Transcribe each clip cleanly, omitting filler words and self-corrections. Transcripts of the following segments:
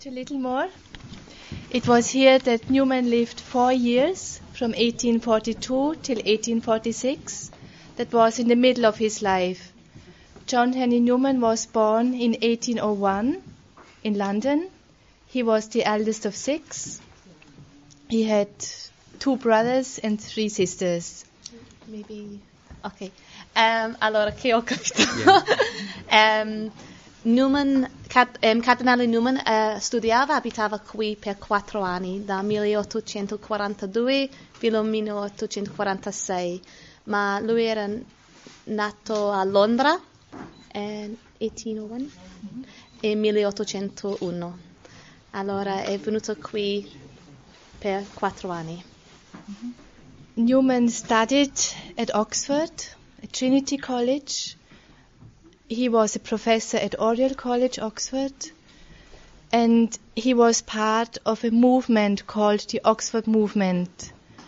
to Littlemore. It was here that Newman lived 4 years, from 1842 till 1846. That was in the middle of his life. John Henry Newman was born in 1801 in London. He was the eldest of 6. He had 2 brothers and 3 sisters. Maybe... Ok. Allora, che ho capito. Newman, Cardinale Newman studiava, abitava qui per 4 anni, da 1842 fino al 1846. Ma lui era nato a Londra nel 1801 e 1801. Allora è venuto qui per 4 anni. Newman studied at Oxford, at Trinity College. He was a professor at Oriel College, Oxford, and he was part of a movement called the Oxford Movement.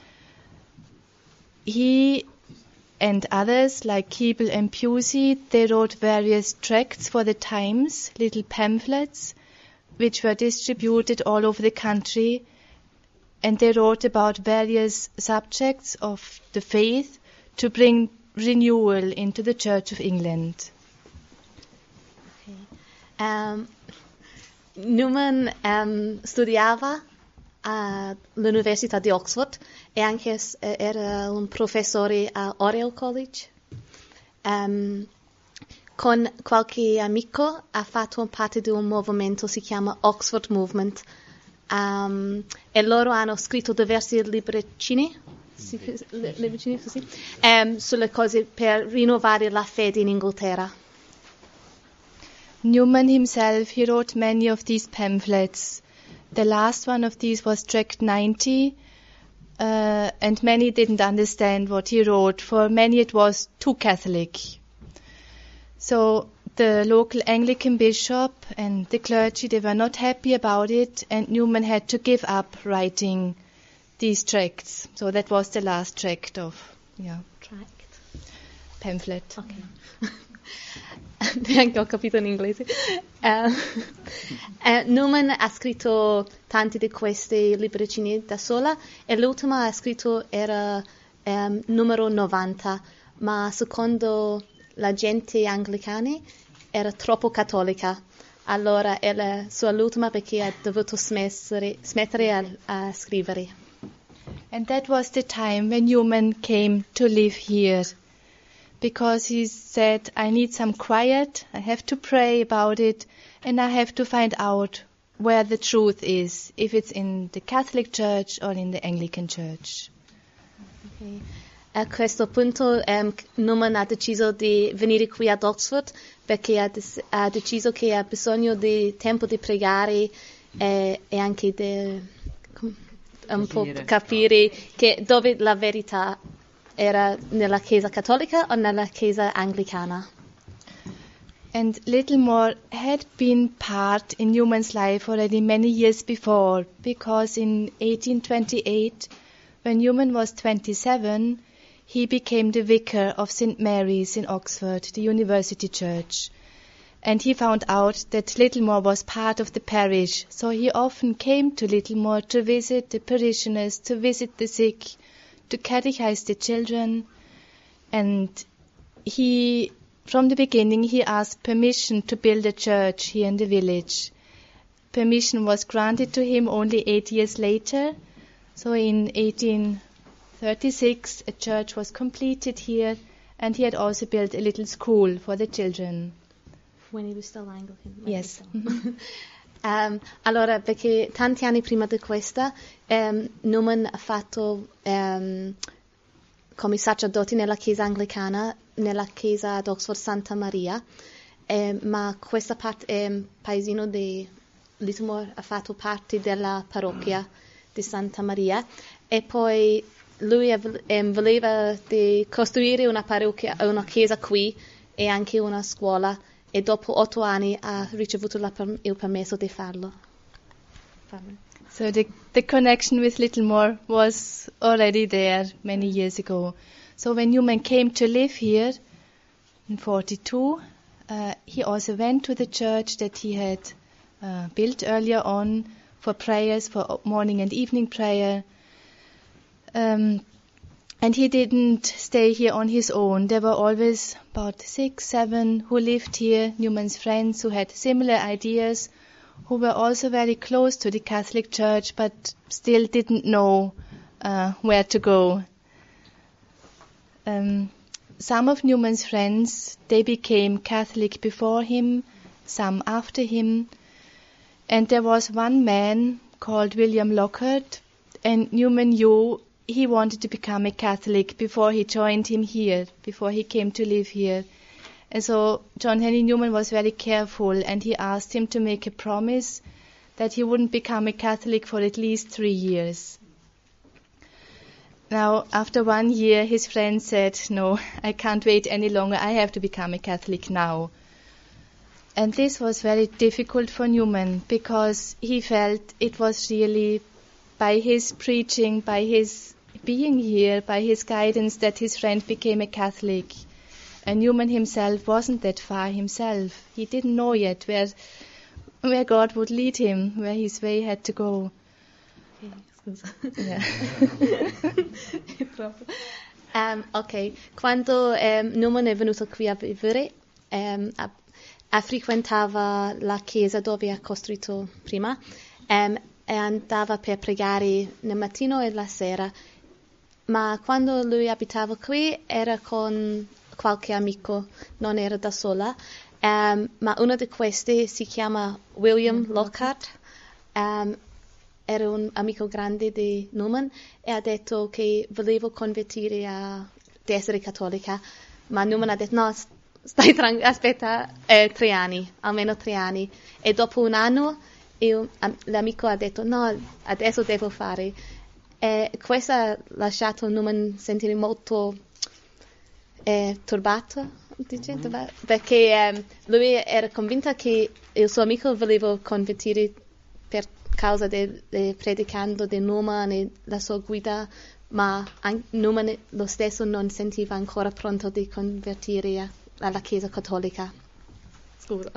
He and others like Keble and Pusey, they wrote various tracts for the Times, little pamphlets, which were distributed all over the country, and they wrote about various subjects of the faith to bring renewal into the Church of England. Newman studiava all'Università di Oxford e anche era un professore a Oriel College. Con qualche amico ha fatto parte di un movimento, si chiama Oxford Movement, e loro hanno scritto diversi libricini, sulle cose per rinnovare la fede in Inghilterra. Newman himself, he wrote many of these pamphlets. The last one of these was Tract 90, and many didn't understand what he wrote. For many it was too Catholic. So the local Anglican bishop and the clergy, they were not happy about it, and Newman had to give up writing these tracts. So that was the last tract of, pamphlet. Okay. Neanche ho capito in inglese. Newman ha scritto tanti di questi libricini da sola e l'ultima ha scritto era numero 90, ma secondo la gente anglicana era troppo cattolica. Allora è la sua ultima perché ha dovuto smettere a scrivere. And that was the time when Newman came to live here. Because he said, I need some quiet, I have to pray about it, and I have to find out where the truth is, if it's in the Catholic Church or in the Anglican Church. Okay. A questo punto Newman ha deciso di venire qui ad Oxford perché ha deciso che ha bisogno di tempo di pregare e anche di un po' capire che dove la verità era nella Chiesa Cattolica o nella Chiesa Anglicana. And Littlemore had been part in Newman's life already many years before, because in 1828, when Newman was 27, he became the vicar of St. Mary's in Oxford, the University Church. And he found out that Littlemore was part of the parish, so he often came to Littlemore to visit the parishioners, to visit the sick, to catechize the children, and from the beginning he asked permission to build a church here in the village. Permission was granted to him only 8 years later, so in 1836 a church was completed here, and he had also built a little school for the children. When he was still Anglican? Yes. Allora, perché tanti anni prima di questa, Newman ha fatto come sacerdote nella chiesa anglicana, nella chiesa ad Oxford Santa Maria, ma questa paesino di Littlemore ha fatto parte della parrocchia di Santa Maria, e poi lui voleva di costruire una parrocchia, una chiesa qui e anche una scuola, e dopo 8 anni ha ricevuto il permesso di farlo. So the connection with Littlemore was already there many years ago. So when Newman came to live here in 42, he also went to the church that he had built earlier on for prayers, for morning and evening prayer. And he didn't stay here on his own. There were always about 6, 7 who lived here, Newman's friends who had similar ideas, who were also very close to the Catholic Church, but still didn't know where to go. Some of Newman's friends, they became Catholic before him, some after him. And there was one man called William Lockhart, and Newman knew he wanted to become a Catholic before he joined him here, before he came to live here. And so John Henry Newman was very careful, and he asked him to make a promise that he wouldn't become a Catholic for at least 3 years. Now, after 1 year, his friend said, "No, I can't wait any longer. I have to become a Catholic now." And this was very difficult for Newman, because he felt it was really by his preaching, by his being here, by his guidance, that his friend became a Catholic. And Newman himself wasn't that far himself. He didn't know yet where God would lead him, where his way had to go. Yeah. Ok, quando Newman è venuto qui a vivere, frequentava la chiesa dove ha costruito prima, e andava per pregare nel mattino e la sera. Ma quando lui abitava qui era con qualche amico, non era da sola, ma uno di questi si chiama William Lockhart, era un amico grande di Newman, e ha detto che volevo convertire di essere cattolica, ma Newman ha detto no, stai tranquillo, aspetta 3 anni, almeno 3 anni, e dopo 1 anno l'amico ha detto no, adesso devo fare. E questo ha lasciato Newman sentire molto turbato, perché lui era convinto che il suo amico voleva convertire per causa del predicando di Newman e la sua guida, ma Newman lo stesso non sentiva ancora pronto di convertire alla Chiesa cattolica. Scusa.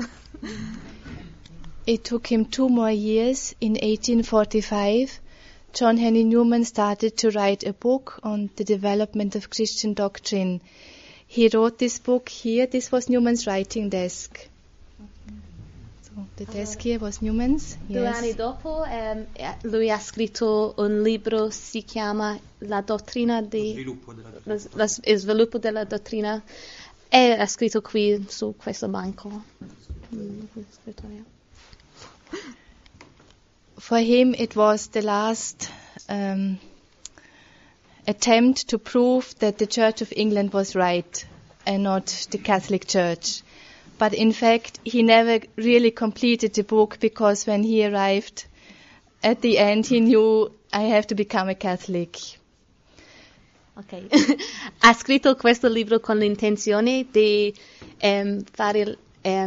It took him 2 more years. In 1845, John Henry Newman started to write a book on the development of Christian doctrine. He wrote this book here. This was Newman's writing desk. So the desk here was Newman's. 2 anni dopo lui ha scritto un libro, si chiama La dottrina il sviluppo della dottrina, e ha scritto qui su questo banco. For him, it was the last attempt to prove that the Church of England was right and not the Catholic Church. But in fact, he never really completed the book, because when he arrived at the end, he knew, I have to become a Catholic. Ok. Ha scritto questo libro con l'intenzione di fare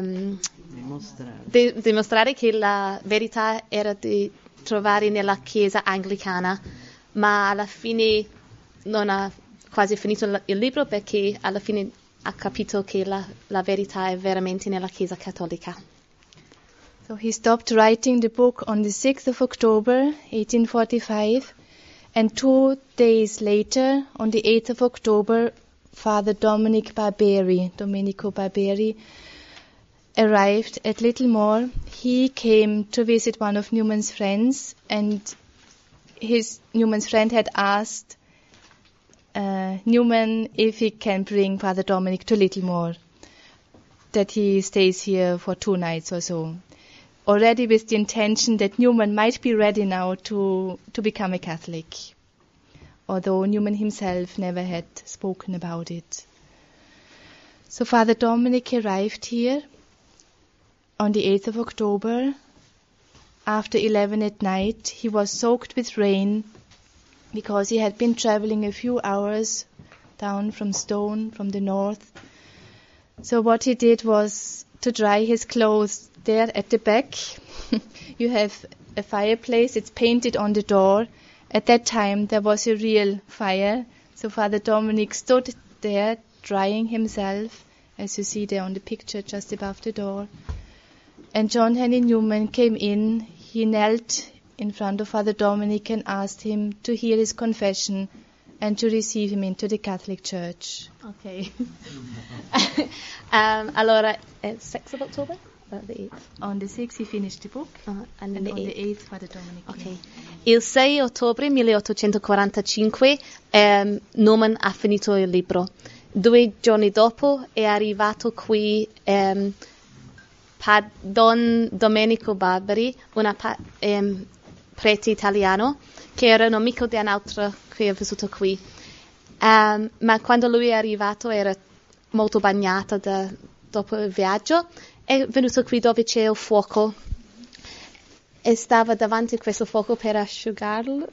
dimostrare che la verità era di trovare nella Chiesa anglicana, ma alla fine non ha quasi finito il libro, perché alla fine ha capito che la verità è veramente nella Chiesa cattolica. So he stopped writing the book on the 6th of October, 1845, and 2 days later, on the 8th of October, Father Domenico Barberi, arrived at Littlemore. He came to visit one of Newman's friends, and Newman's friend had asked Newman if he can bring Father Dominic to Littlemore, that he stays here for 2 nights or so, already with the intention that Newman might be ready now to become a Catholic, although Newman himself never had spoken about it. So Father Dominic arrived here on the 8th of October. After 11 at night, he was soaked with rain, because he had been traveling a few hours down from Stone, from the north. So what he did was to dry his clothes there at the back. You have a fireplace, it's painted on the door. At that time there was a real fire. So Father Dominic stood there drying himself, as you see there on the picture just above the door. And John Henry Newman came in. He knelt in front of Father Dominic and asked him to hear his confession and to receive him into the Catholic Church. Ok. Allora, 6th of October? The 8th? On the 6th he finished the book, and and the on 8th. the 8th Father Dominic Ok. came. Il 6 ottobre 1845 Newman ha finito il libro. 2 giorni dopo è arrivato qui Don Domenico Barbari, un prete italiano, che era un amico di un altro che è vissuto qui. Ma quando lui è arrivato era molto bagnato dopo il viaggio. È venuto qui dove c'è il fuoco e stava davanti a questo fuoco per asciugarlo.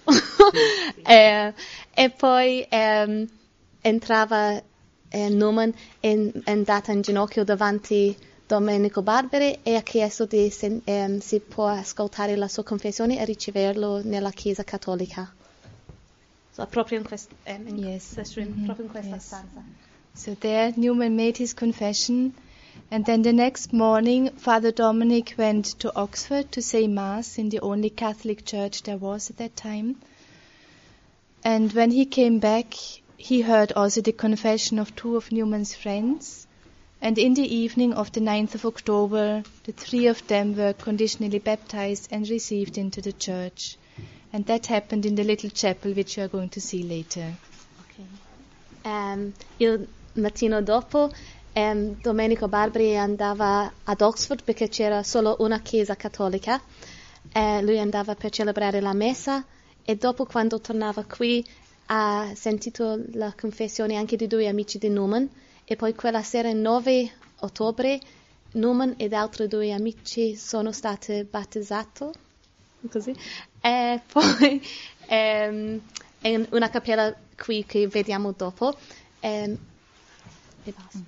E poi entrava Newman è andato in ginocchio davanti Domenico Barbari e ha chiesto se può ascoltare la sua confessione e riceverlo nella Chiesa Cattolica. So, proprio in questa stanza. So there Newman made his confession, and then the next morning Father Dominic went to Oxford to say Mass in the only Catholic church there was at that time. And when he came back, he heard also the confession of 2 of Newman's friends. And in the evening of the 9th of October, the 3 of them were conditionally baptized and received into the church. And that happened in the little chapel, which you are going to see later. Okay. Il mattino dopo, Domenico Barbari andava ad Oxford perché c'era solo una chiesa cattolica. Lui andava per celebrare la messa e dopo, quando tornava qui, ha sentito la confessione anche di 2 amici di Newman. E poi quella sera, il 9 ottobre, Newman ed altri 2 amici sono stati battezzati, così. E poi in una cappella qui che vediamo dopo. E basta.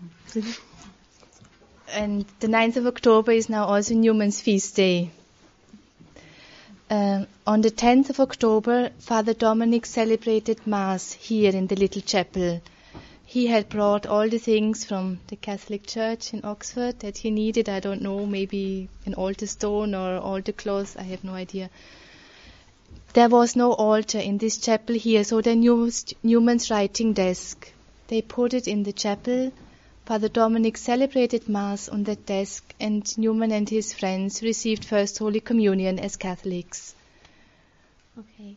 And the 9th of October is now also Newman's feast day. On the 10th of October, Father Dominic celebrated Mass here in the little chapel. He had brought all the things from the Catholic Church in Oxford that he needed. I don't know, maybe an altar stone or altar cloth, I have no idea. There was no altar in this chapel here, so they used Newman's writing desk. They put it in the chapel. Father Dominic celebrated Mass on that desk, and Newman and his friends received First Holy Communion as Catholics. Okay.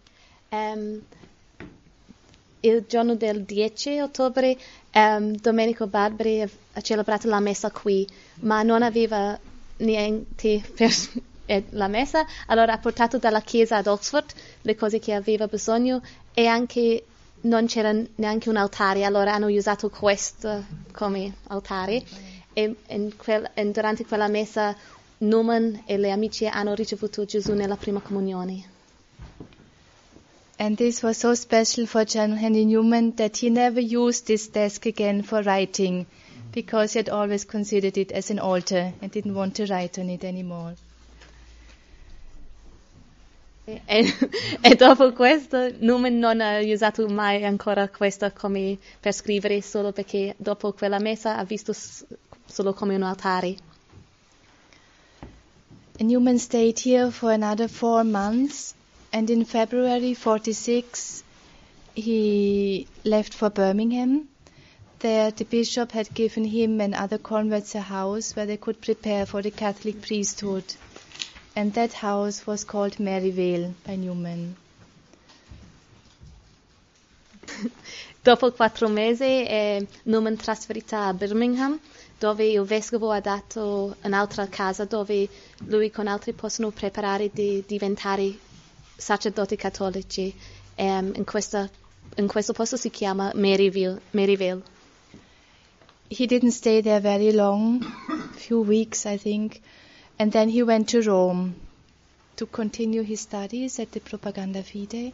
Il giorno del 10 ottobre Domenico Barbari ha celebrato la messa qui, ma non aveva niente per la messa, allora ha portato dalla chiesa ad Oxford le cose che aveva bisogno e anche non c'era neanche un altare, allora hanno usato questo come altare e durante quella messa Newman e le amici hanno ricevuto Gesù nella prima comunione. And this was so special for John Henry Newman that he never used this desk again for writing, because he had always considered it as an altar and didn't want to write on it anymore. E dopo questo Newman non ha usato mai ancora questo come per scrivere, solo perché dopo quella messa ha visto solo come un altare. And Newman stayed here for another 4 months. And in February 46, he left for Birmingham. There, the bishop had given him and other converts a house where they could prepare for the Catholic priesthood. And that house was called Maryvale by Newman. Dopo 4 mesi Newman trasferito a Birmingham, dove il vescovo ha dato un'altra casa dove lui con altri possono preparare di diventare sacerdoti cattolici. In questo posto si chiama Maryvale. He didn't stay there very long, a few weeks I think, and then he went to Rome to continue his studies at the Propaganda Fide.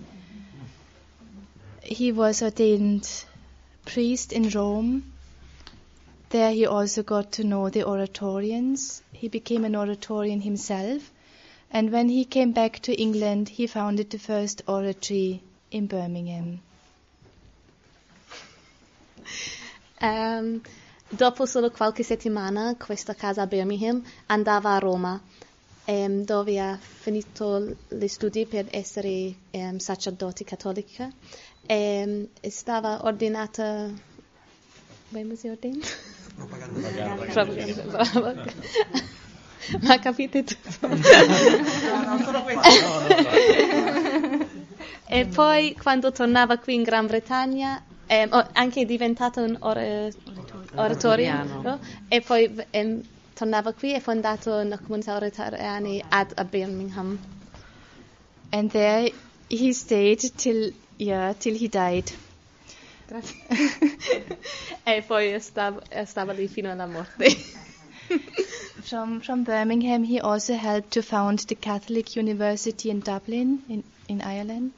He was ordained priest in Rome. There he also got to know the Oratorians. He became an Oratorian himself. And when he came back to England, he founded the first oratory in Birmingham. Dopo solo qualche settimana, questa casa a Birmingham andava a Roma, dove ha finito gli studi per essere sacerdote cattolica. Stava ordinata... When was he ordained? Propaganda. Bravo. Ma capite tutto? No, solo questo. E poi quando tornava qui in Gran Bretagna, anche è diventato un oratorio, no? E poi tornava qui e fondato una comunità oratoriana a Birmingham. And there he stayed till he died. Grazie. E poi stava lì fino alla morte. From Birmingham, he also helped to found the Catholic University in Dublin, in Ireland.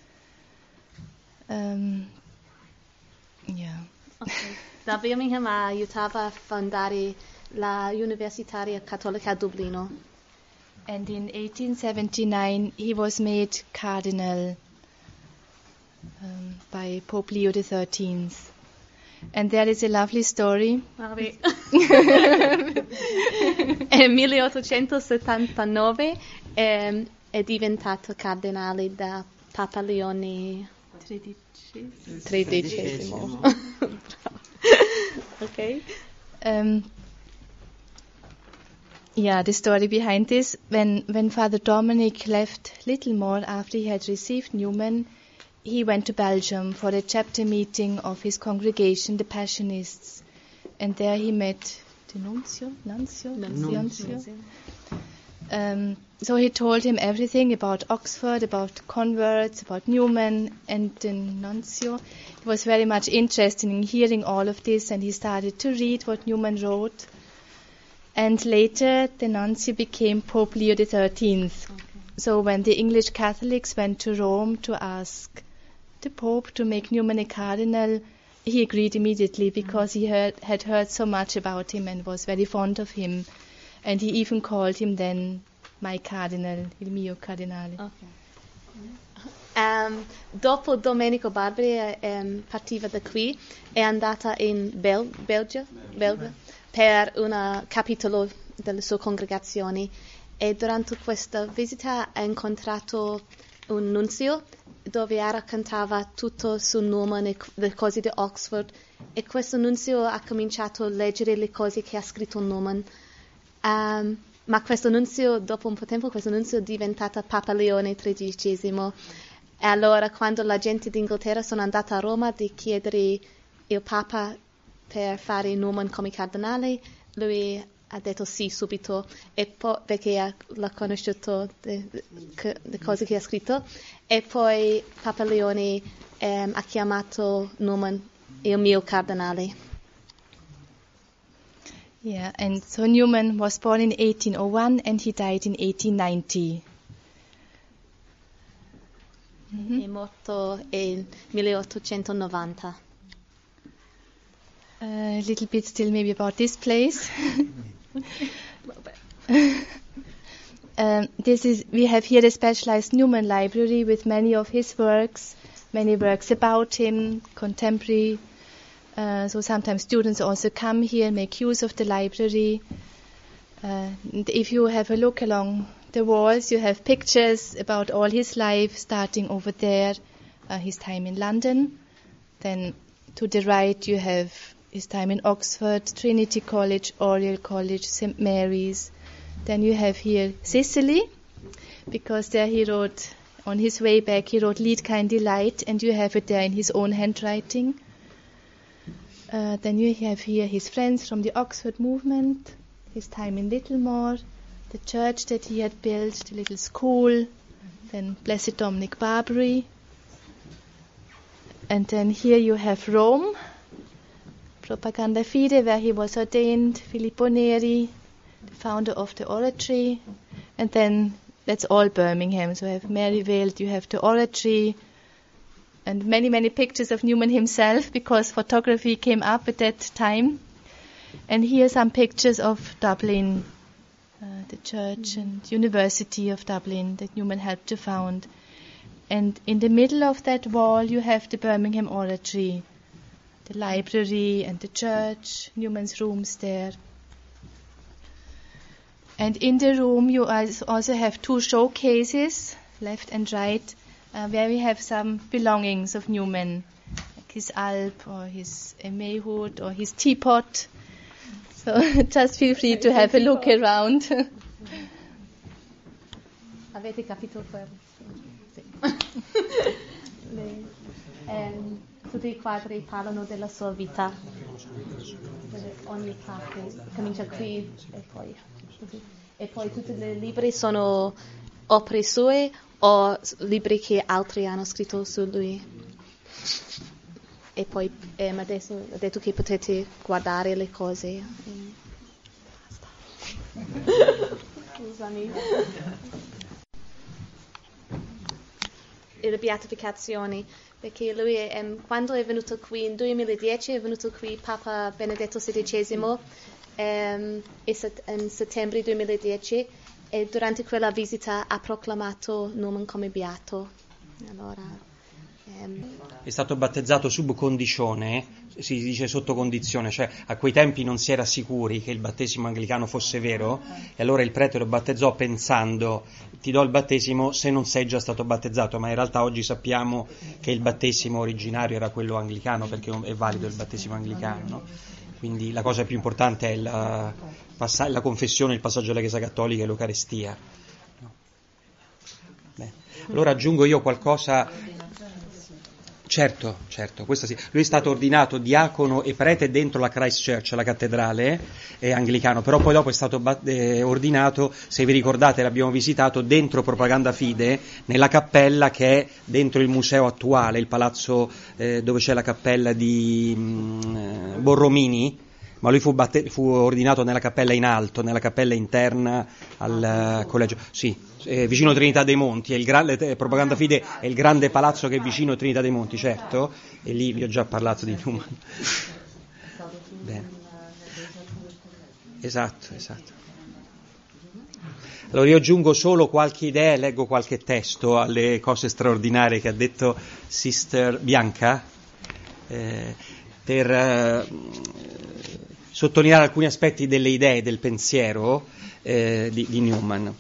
Okay. Da Birmingham aiutava a fondare la Università Cattolica a Dublino. And in 1879, he was made cardinal by Pope Leo XIII. And there is a lovely story. Nel 1879 è diventato cardinale da Papa Leone XIII. Okay. The story behind this, when Father Dominic left Littlemore after he had received Newman, he went to Belgium for a chapter meeting of his congregation, the Passionists. And there he met the Nuncio. So he told him everything about Oxford, about converts, about Newman, and the Nuncio. He was very much interested in hearing all of this, and he started to read what Newman wrote. And later, the Nuncio became Pope Leo XIII. Okay. So when the English Catholics went to Rome to ask the Pope to make Newman a cardinal, he agreed immediately because he had heard so much about him and was very fond of him. And he even called him then my cardinal, il mio cardinale. Okay. Dopo Domenico Barbari partiva da qui, è andata in Belgio per un capitolo della sua congregazione, e durante questa visita ha incontrato un nunzio dove raccontava tutto su Newman, le cose di Oxford, e questo nunzio ha cominciato a leggere le cose che ha scritto Newman. Ma questo nunzio, dopo un po' di tempo, questo nunzio è diventato Papa Leone XIII. E allora, quando la gente d'Inghilterra sono andata a Roma di chiedere il Papa per fare Newman come cardinale, lui ha detto sì subito, e poi perché l'ha conosciuto le cose che ha scritto, e poi Papa Leone ha chiamato Newman il mio cardinale. Yeah, and so Newman was born in 1801 and he died in 1890. È morto nel 1890. A little bit still maybe about this place. We have here a specialized Newman library with many of his works, many works about him, contemporary. So sometimes students also come here, make use of the library. And if you have a look along the walls, you have pictures about all his life, starting over there, his time in London. Then to the right you have his time in Oxford, Trinity College, Oriel College, St. Mary's. Then you have here Sicily, because there he wrote, on his way back, he wrote Lead Kindly Light, and you have it there in his own handwriting. Then you have here his friends from the Oxford movement, his time in Littlemore, the church that he had built, the little school, then Blessed Dominic Barbary. And then here you have Rome, Propaganda Fide, where he was ordained, Filippo Neri, the founder of the oratory. And then that's all Birmingham. So you have Maryvale, you have the oratory, and many, many pictures of Newman himself, because photography came up at that time. And here are some pictures of Dublin, the church and University of Dublin that Newman helped to found. And in the middle of that wall you have the Birmingham Oratory. the library and the church, Newman's rooms there. And in the room you also have 2 showcases, left and right, where we have some belongings of Newman, like his alp or his mayhood or his teapot. So just feel free to have a look around. Avete capito quello? Sì. Tutti i quadri parlano della sua vita. Ogni parte comincia qui e poi così. E poi tutti i libri sono opere sue o libri che altri hanno scritto su lui. E poi adesso ha detto che potete guardare le cose. Scusami. E le beatificazioni, perché lui quando è venuto qui nel 2010 è venuto qui Papa Benedetto XVI in settembre 2010 e durante quella visita ha proclamato Newman come beato. Allora è stato battezzato sub condicione, si dice sotto condizione, cioè a quei tempi non si era sicuri che il battesimo anglicano fosse vero e allora il prete lo battezzò pensando ti do il battesimo se non sei già stato battezzato, ma in realtà oggi sappiamo che il battesimo originario era quello anglicano perché è valido il battesimo anglicano, no? Quindi la cosa più importante è la confessione, il passaggio alla Chiesa Cattolica e l'Eucarestia. No? Allora aggiungo io qualcosa. Certo, questo sì. Lui è stato ordinato diacono e prete dentro la Christ Church, la cattedrale anglicano, però poi dopo è stato ordinato, se vi ricordate l'abbiamo visitato, dentro Propaganda Fide, nella cappella che è dentro il museo attuale, il palazzo dove c'è la cappella di Borromini, ma lui fu ordinato nella cappella in alto, nella cappella interna al collegio. Sì. Vicino Trinità dei Monti, Propaganda Fide è il grande palazzo che è vicino Trinità dei Monti, certo, e lì vi ho già parlato di Newman. Bene. Esatto. Allora io aggiungo solo qualche idea e leggo qualche testo alle cose straordinarie che ha detto Sister Bianca, per sottolineare alcuni aspetti delle idee, del pensiero di Newman.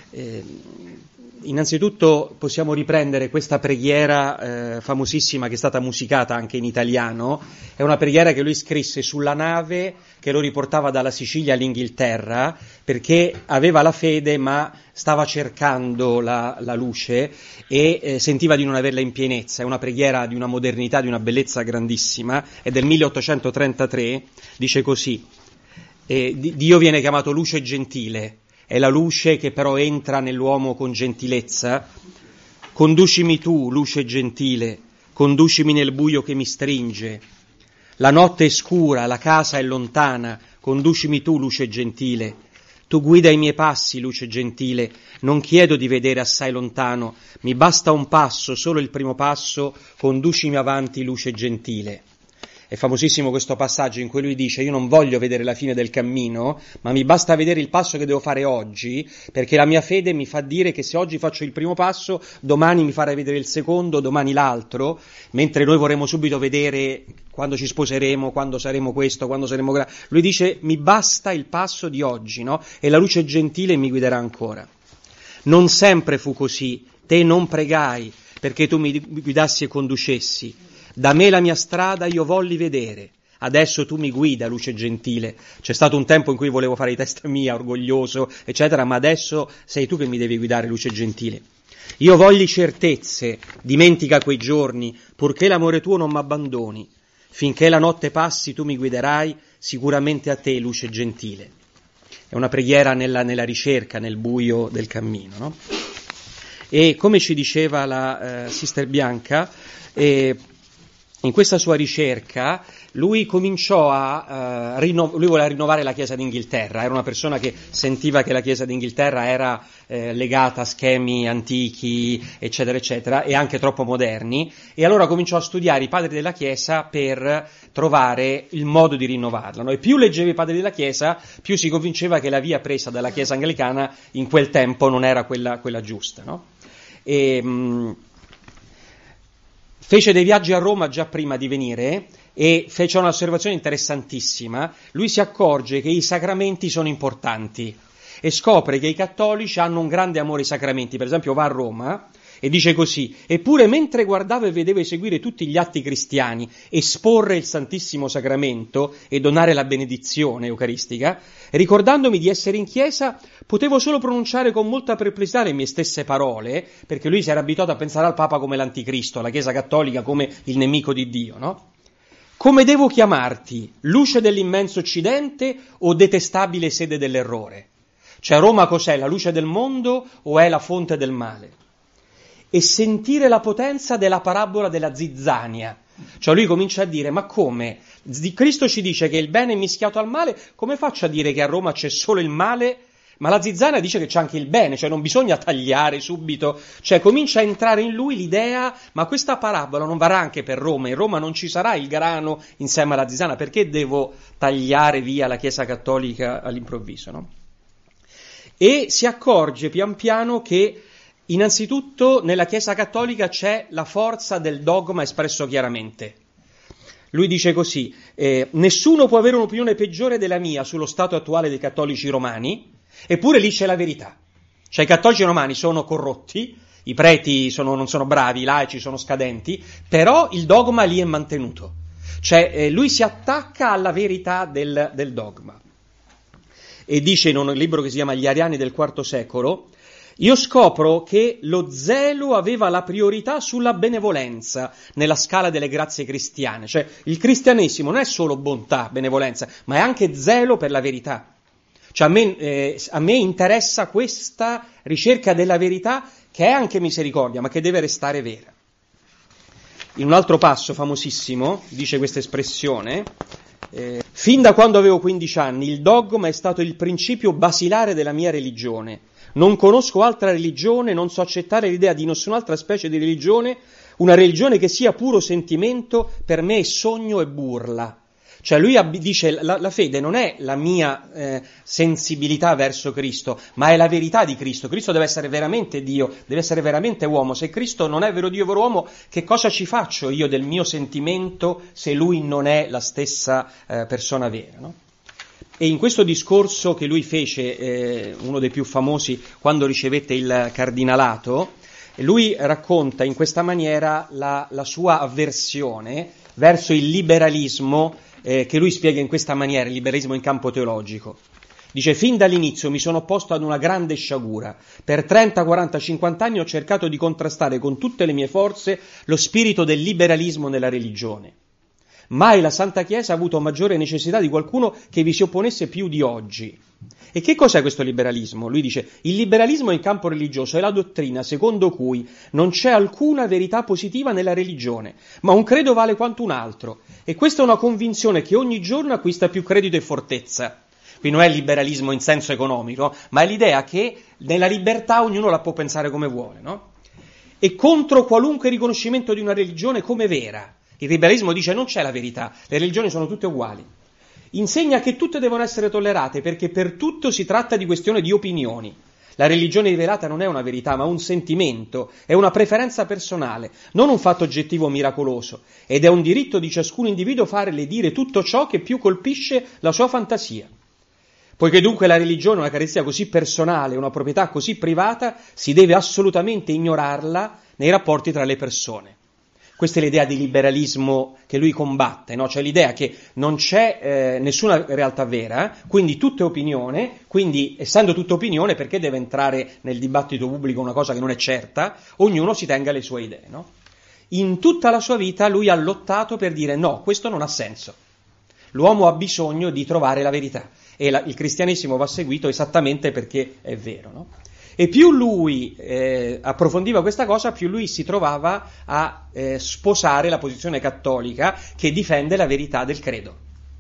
Innanzitutto possiamo riprendere questa preghiera famosissima che è stata musicata anche in italiano. È una preghiera che lui scrisse sulla nave che lo riportava dalla Sicilia all'Inghilterra, perché aveva la fede ma stava cercando la luce e sentiva di non averla in pienezza. È una preghiera di una modernità, di una bellezza grandissima, è del 1833, dice così: Dio viene chiamato luce gentile, è la luce che però entra nell'uomo con gentilezza. Conducimi tu, luce gentile, conducimi nel buio che mi stringe. La notte è scura, la casa è lontana, conducimi tu, luce gentile. Tu guida i miei passi, luce gentile, non chiedo di vedere assai lontano, mi basta un passo, solo il primo passo, conducimi avanti, luce gentile. È famosissimo questo passaggio in cui lui dice: io non voglio vedere la fine del cammino, ma mi basta vedere il passo che devo fare oggi, perché la mia fede mi fa dire che se oggi faccio il primo passo, domani mi farai vedere il secondo, domani l'altro, mentre noi vorremmo subito vedere quando ci sposeremo, quando saremo questo, quando saremo lui dice: mi basta il passo di oggi, no? E la luce gentile mi guiderà ancora. Non sempre fu così, te non pregai perché tu mi guidassi e conducessi. Da me la mia strada io volli vedere, adesso tu mi guida, luce gentile. C'è stato un tempo in cui volevo fare di testa mia, orgoglioso, eccetera, ma adesso sei tu che mi devi guidare, luce gentile. Io voglio certezze, dimentica quei giorni, purché l'amore tuo non m'abbandoni. Finché la notte passi tu mi guiderai, sicuramente a te, luce gentile. È una preghiera nella ricerca, nel buio del cammino, no? E come ci diceva la Sister Bianca, in questa sua ricerca lui cominciò lui voleva rinnovare la Chiesa d'Inghilterra. Era una persona che sentiva che la Chiesa d'Inghilterra era legata a schemi antichi, eccetera, eccetera, e anche troppo moderni, e allora cominciò a studiare i padri della Chiesa per trovare il modo di rinnovarla, no? E più leggeva i padri della Chiesa, più si convinceva che la via presa dalla Chiesa anglicana in quel tempo non era quella giusta, no? Fece dei viaggi a Roma già prima di venire e fece un'osservazione interessantissima. Lui si accorge che i sacramenti sono importanti e scopre che i cattolici hanno un grande amore ai sacramenti. Per esempio va a Roma e dice così: eppure mentre guardavo e vedevo eseguire tutti gli atti cristiani, esporre il Santissimo Sacramento e donare la benedizione eucaristica, ricordandomi di essere in chiesa, potevo solo pronunciare con molta perplessità le mie stesse parole, perché lui si era abituato a pensare al Papa come l'anticristo, alla Chiesa cattolica come il nemico di Dio, no? Come devo chiamarti? Luce dell'immenso Occidente o detestabile sede dell'errore? Cioè Roma cos'è? La luce del mondo o è la fonte del male? E sentire la potenza della parabola della zizzania. Cioè lui comincia a dire: ma come? Cristo ci dice che il bene è mischiato al male, come faccio a dire che a Roma c'è solo il male? Ma la zizzania dice che c'è anche il bene, cioè non bisogna tagliare subito. Cioè comincia a entrare in lui l'idea: ma questa parabola non varrà anche per Roma? In Roma non ci sarà il grano insieme alla zizzania, perché devo tagliare via la Chiesa cattolica all'improvviso, no? E si accorge pian piano che innanzitutto nella Chiesa cattolica c'è la forza del dogma espresso chiaramente. Lui dice così: nessuno può avere un'opinione peggiore della mia sullo stato attuale dei cattolici romani, eppure lì c'è la verità. Cioè i cattolici romani sono corrotti, i preti non sono bravi, i laici sono scadenti, però il dogma lì è mantenuto. Cioè lui si attacca alla verità del dogma. E dice in un libro che si chiama Gli Ariani del IV secolo: io scopro che lo zelo aveva la priorità sulla benevolenza nella scala delle grazie cristiane. Cioè il cristianesimo non è solo bontà, benevolenza, ma è anche zelo per la verità. Cioè a me interessa questa ricerca della verità, che è anche misericordia, ma che deve restare vera. In un altro passo famosissimo dice questa espressione: fin da quando avevo 15 anni il dogma è stato il principio basilare della mia religione. Non conosco altra religione, non so accettare l'idea di nessun'altra specie di religione. Una religione che sia puro sentimento per me è sogno e burla. Cioè lui dice: la fede non è la mia sensibilità verso Cristo, ma è la verità di Cristo. Cristo deve essere veramente Dio, deve essere veramente uomo. Se Cristo non è vero Dio, vero uomo, che cosa ci faccio io del mio sentimento se lui non è la stessa persona vera, no? E in questo discorso che lui fece, uno dei più famosi, quando ricevette il cardinalato, lui racconta in questa maniera la sua avversione verso il liberalismo, che lui spiega in questa maniera, il liberalismo in campo teologico. Dice: fin dall'inizio mi sono opposto ad una grande sciagura. Per 30, 40, 50 anni ho cercato di contrastare con tutte le mie forze lo spirito del liberalismo nella religione. Mai la Santa Chiesa ha avuto maggiore necessità di qualcuno che vi si opponesse più di oggi. E che cos'è questo liberalismo? Lui dice: il liberalismo in campo religioso è la dottrina secondo cui non c'è alcuna verità positiva nella religione, ma un credo vale quanto un altro. E questa è una convinzione che ogni giorno acquista più credito e fortezza. Qui non è il liberalismo in senso economico, ma è l'idea che nella libertà ognuno la può pensare come vuole, no? E contro qualunque riconoscimento di una religione come vera. Il liberalismo dice: non c'è la verità, le religioni sono tutte uguali. Insegna che tutte devono essere tollerate perché per tutto si tratta di questione di opinioni. La religione rivelata non è una verità, ma un sentimento, è una preferenza personale, non un fatto oggettivo miracoloso, ed è un diritto di ciascun individuo farle dire tutto ciò che più colpisce la sua fantasia. Poiché dunque la religione è una caratteristica così personale, una proprietà così privata, si deve assolutamente ignorarla nei rapporti tra le persone. Questa è l'idea di liberalismo che lui combatte, no? Cioè l'idea che non c'è nessuna realtà vera, quindi tutto è opinione, quindi essendo tutto opinione perché deve entrare nel dibattito pubblico una cosa che non è certa, ognuno si tenga le sue idee, no? In tutta la sua vita lui ha lottato per dire no, questo non ha senso, l'uomo ha bisogno di trovare la verità e il cristianesimo va seguito esattamente perché è vero, no? E più lui approfondiva questa cosa, più lui si trovava a sposare la posizione cattolica che difende la verità del credo.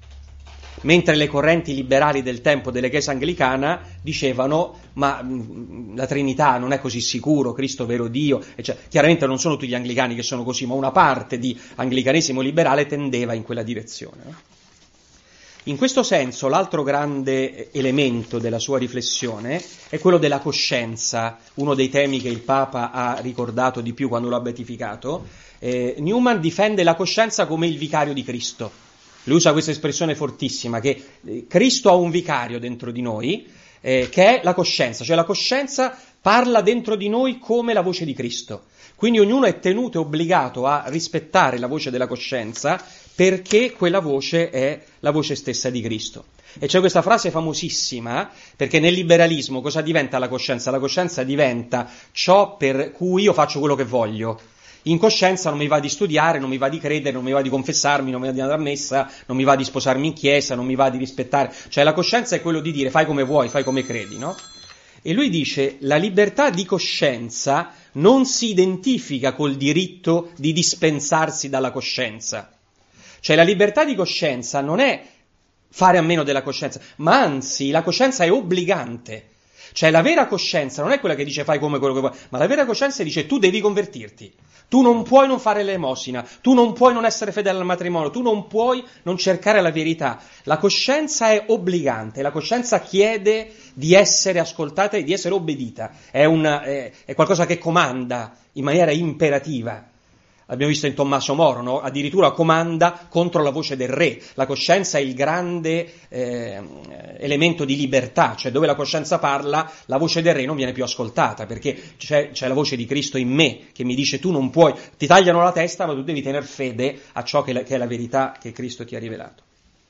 Mentre le correnti liberali del tempo della Chiesa anglicana dicevano ma la Trinità non è così sicuro, Cristo vero Dio, cioè, chiaramente non sono tutti gli anglicani che sono così, ma una parte di anglicanesimo liberale tendeva in quella direzione, no? In questo senso l'altro grande elemento della sua riflessione è quello della coscienza, uno dei temi che il Papa ha ricordato di più quando lo ha beatificato. Newman difende la coscienza come il vicario di Cristo. Lui usa questa espressione fortissima, che Cristo ha un vicario dentro di noi, che è la coscienza, cioè la coscienza parla dentro di noi come la voce di Cristo. Quindi ognuno è tenuto e obbligato a rispettare la voce della coscienza, perché quella voce è la voce stessa di Cristo. E c'è questa frase famosissima, perché nel liberalismo cosa diventa la coscienza? La coscienza diventa ciò per cui io faccio quello che voglio. In coscienza non mi va di studiare, non mi va di credere, non mi va di confessarmi, non mi va di andare a messa, non mi va di sposarmi in chiesa, non mi va di rispettare. Cioè la coscienza è quello di dire fai come vuoi, fai come credi, no? E lui dice la libertà di coscienza non si identifica col diritto di dispensarsi dalla coscienza. Cioè la libertà di coscienza non è fare a meno della coscienza, ma anzi la coscienza è obbligante. Cioè la vera coscienza non è quella che dice fai come quello che vuoi, ma la vera coscienza dice tu devi convertirti, tu non puoi non fare l'elemosina, tu non puoi non essere fedele al matrimonio, tu non puoi non cercare la verità. La coscienza è obbligante, la coscienza chiede di essere ascoltata e di essere obbedita, è qualcosa che comanda in maniera imperativa. Abbiamo visto in Tommaso Moro, no? Addirittura comanda contro la voce del re. La coscienza è il grande elemento di libertà, cioè dove la coscienza parla, la voce del re non viene più ascoltata, perché c'è la voce di Cristo in me che mi dice tu non puoi, ti tagliano la testa, ma tu devi tener fede a ciò che è la verità che Cristo ti ha rivelato.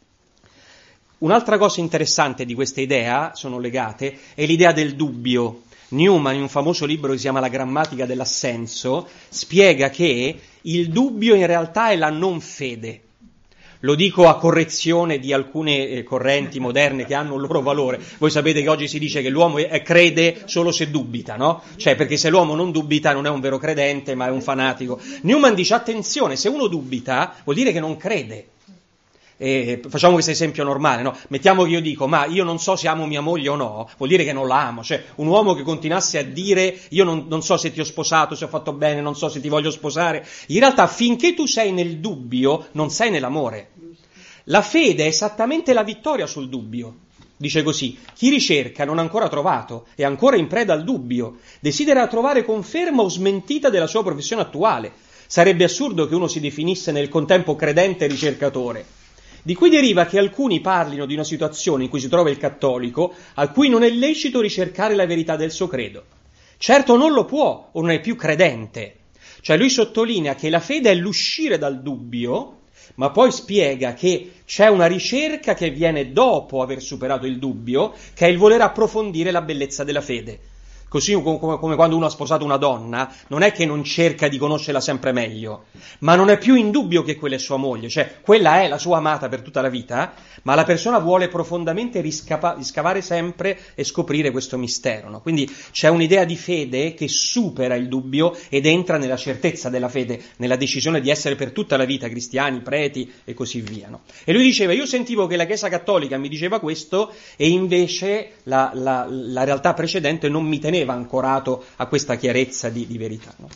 Un'altra cosa interessante di questa idea, sono legate, è l'idea del dubbio. Newman, in un famoso libro che si chiama La grammatica dell'assenso, spiega che il dubbio in realtà è la non fede. Lo dico a correzione di alcune correnti moderne che hanno un loro valore. Voi sapete che oggi si dice che l'uomo crede solo se dubita, no? Cioè, perché se l'uomo non dubita non è un vero credente, ma è un fanatico. Newman dice, attenzione, se uno dubita vuol dire che non crede. Facciamo questo esempio normale, no? Mettiamo che io dico, ma io non so se amo mia moglie o no, vuol dire che non la amo. Cioè, un uomo che continuasse a dire, io non so se ti ho sposato, se ho fatto bene, non so se ti voglio sposare, in realtà finché tu sei nel dubbio, non sei nell'amore. La fede è esattamente la vittoria sul dubbio. Dice così, chi ricerca non ha ancora trovato, è ancora in preda al dubbio, desidera trovare conferma o smentita della sua professione attuale. Sarebbe assurdo che uno si definisse nel contempo credente e ricercatore. Di cui deriva che alcuni parlino di una situazione in cui si trova il cattolico, a cui non è lecito ricercare la verità del suo credo. Certo non lo può o non è più credente. Cioè lui sottolinea che la fede è l'uscire dal dubbio, ma poi spiega che c'è una ricerca che viene dopo aver superato il dubbio, che è il voler approfondire la bellezza della fede. Così come quando uno ha sposato una donna, non è che non cerca di conoscerla sempre meglio, ma non è più in dubbio che quella è sua moglie, cioè quella è la sua amata per tutta la vita, ma la persona vuole profondamente riscavare sempre e scoprire questo mistero, no? Quindi c'è un'idea di fede che supera il dubbio ed entra nella certezza della fede, nella decisione di essere per tutta la vita cristiani, preti e così via, no? E lui diceva, io sentivo che la Chiesa Cattolica mi diceva questo e invece la realtà precedente non mi teneva ancorato a questa chiarezza di verità, no?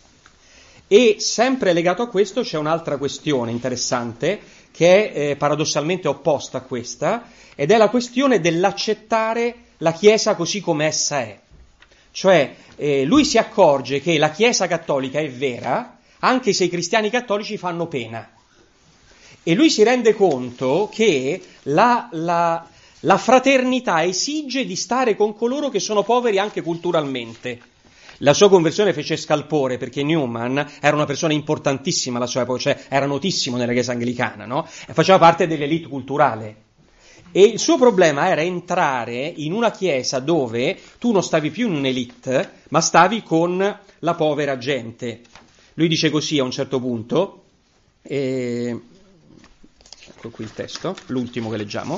E sempre legato a questo c'è un'altra questione interessante che è paradossalmente opposta a questa, ed è la questione dell'accettare la Chiesa così come essa è. Cioè lui si accorge che la Chiesa cattolica è vera anche se i cristiani cattolici fanno pena, e lui si rende conto che la fraternità esige di stare con coloro che sono poveri anche culturalmente. La sua conversione fece scalpore perché Newman era una persona importantissima alla sua epoca, cioè era notissimo nella Chiesa anglicana, no? E faceva parte dell'elite culturale. E il suo problema era entrare in una chiesa dove tu non stavi più in un'elite, ma stavi con la povera gente. Lui dice così a un certo punto, ecco qui il testo, l'ultimo che leggiamo.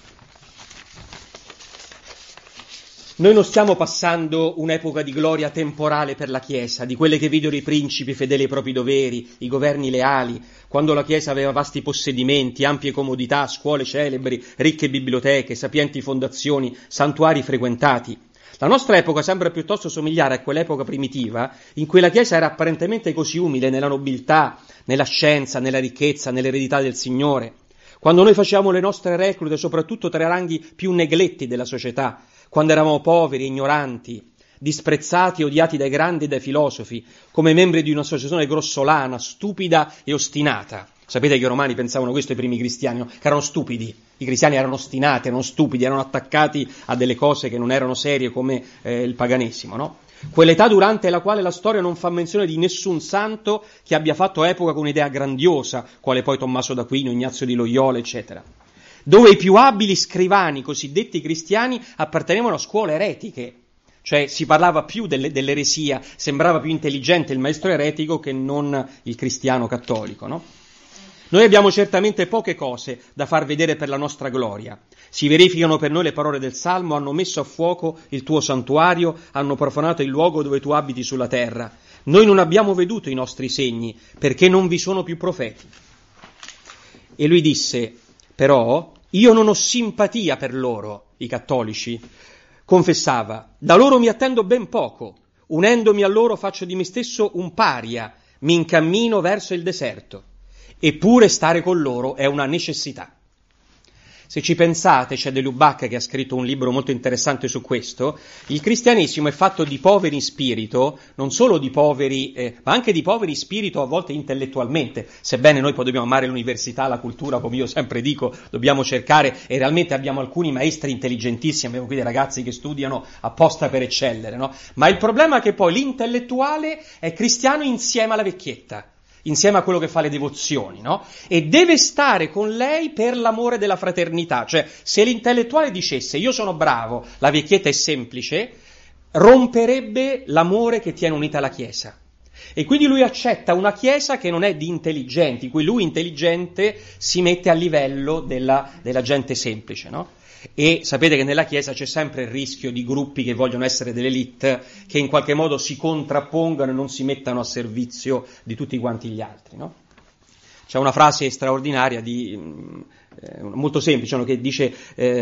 Noi non stiamo passando un'epoca di gloria temporale per la Chiesa, di quelle che videro i principi fedeli ai propri doveri, i governi leali, quando la Chiesa aveva vasti possedimenti, ampie comodità, scuole celebri, ricche biblioteche, sapienti fondazioni, santuari frequentati. La nostra epoca sembra piuttosto somigliare a quell'epoca primitiva in cui la Chiesa era apparentemente così umile nella nobiltà, nella scienza, nella ricchezza, nell'eredità del Signore. Quando noi facevamo le nostre reclute, soprattutto tra i ranghi più negletti della società, quando eravamo poveri, ignoranti, disprezzati e odiati dai grandi e dai filosofi, come membri di un'associazione grossolana, stupida e ostinata. Sapete che i romani pensavano questo ai primi cristiani, no? Che erano stupidi. I cristiani erano ostinati, erano stupidi, erano attaccati a delle cose che non erano serie come il paganesimo, no? Quell'età durante la quale la storia non fa menzione di nessun santo che abbia fatto epoca con un'idea grandiosa, quale poi Tommaso d'Aquino, Ignazio di Loyola, eccetera. Dove i più abili scrivani, cosiddetti cristiani, appartenevano a scuole eretiche. Cioè si parlava più dell'eresia, sembrava più intelligente il maestro eretico che non il cristiano cattolico, no? Noi abbiamo certamente poche cose da far vedere per la nostra gloria. Si verificano per noi le parole del Salmo: hanno messo a fuoco il tuo santuario, hanno profanato il luogo dove tu abiti sulla terra. Noi non abbiamo veduto i nostri segni, perché non vi sono più profeti. E lui disse, però, io non ho simpatia per loro, i cattolici. Confessava, da loro mi attendo ben poco, unendomi a loro faccio di me stesso un paria, mi incammino verso il deserto. Eppure stare con loro è una necessità. Se ci pensate, c'è De Lubac che ha scritto un libro molto interessante su questo. Il cristianesimo è fatto di poveri in spirito, non solo di poveri, ma anche di poveri in spirito, a volte intellettualmente. Sebbene noi poi dobbiamo amare l'università, la cultura, come io sempre dico, dobbiamo cercare, e realmente abbiamo alcuni maestri intelligentissimi, abbiamo qui dei ragazzi che studiano apposta per eccellere, no? Ma il problema è che poi l'intellettuale è cristiano insieme alla vecchietta, insieme a quello che fa le devozioni, no? E deve stare con lei per l'amore della fraternità. Cioè, se l'intellettuale dicesse io sono bravo, la vecchietta è semplice, romperebbe l'amore che tiene unita la Chiesa. E quindi lui accetta una Chiesa che non è di intelligenti, in cui lui intelligente si mette a livello della gente semplice, no? E sapete che nella Chiesa c'è sempre il rischio di gruppi che vogliono essere dell'elite, che in qualche modo si contrappongano e non si mettano a servizio di tutti quanti gli altri, no? C'è una frase straordinaria molto semplice, no? Che dice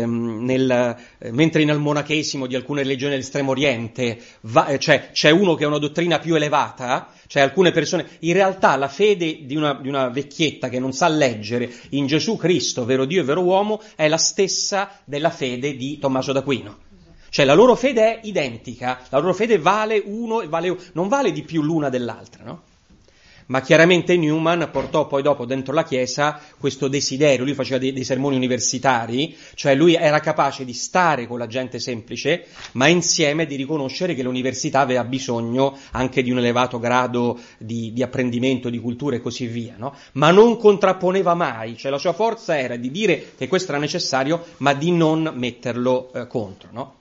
mentre nel monachesimo di alcune religioni dell'estremo oriente c'è uno che ha una dottrina più elevata, cioè alcune persone, in realtà la fede di una vecchietta che non sa leggere in Gesù Cristo, vero Dio e vero uomo, è la stessa della fede di Tommaso d'Aquino. Cioè la loro fede è identica, la loro fede non vale di più l'una dell'altra, no? Ma chiaramente Newman portò poi dopo dentro la Chiesa questo desiderio. Lui faceva dei sermoni universitari, cioè lui era capace di stare con la gente semplice, ma insieme di riconoscere che l'università aveva bisogno anche di un elevato grado di apprendimento, di cultura e così via, no? Ma non contrapponeva mai, cioè la sua forza era di dire che questo era necessario, ma di non metterlo contro, no?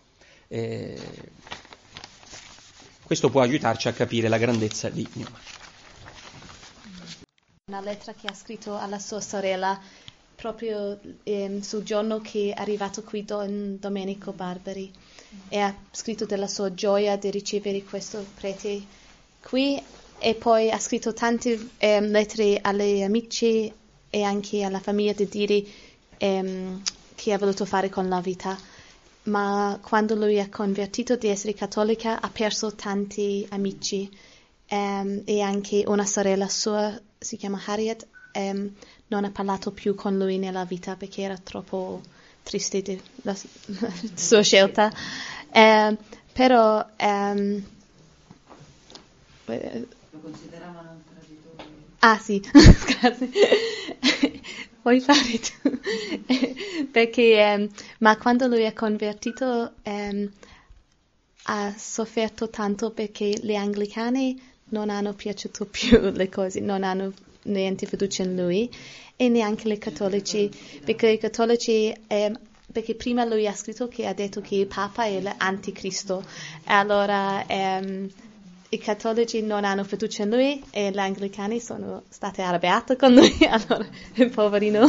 Questo può aiutarci a capire la grandezza di Newman. Una lettera che ha scritto alla sua sorella proprio sul giorno che è arrivato qui Domenico Barberi, e ha scritto della sua gioia di ricevere questo prete qui, e poi ha scritto tante lettere agli amici e anche alla famiglia di dire che ha voluto fare con la vita. Ma quando lui è convertito di essere cattolica ha perso tanti amici, e anche una sorella sua, si chiama Harriet, non ha parlato più con lui nella vita perché era troppo triste della sua scelta. Però lo consideravano un traditore. Ah sì, scusi. Vuoi fare tu? Perché, ma quando lui è convertito ha sofferto tanto perché gli anglicani non hanno piaciuto più le cose, non hanno niente fiducia in lui, e neanche i cattolici, perché i cattolici, perché prima lui ha scritto che ha detto che il Papa è l'anticristo, allora i cattolici non hanno fiducia in lui e gli anglicani sono stati arrabbiati con lui, allora poverino.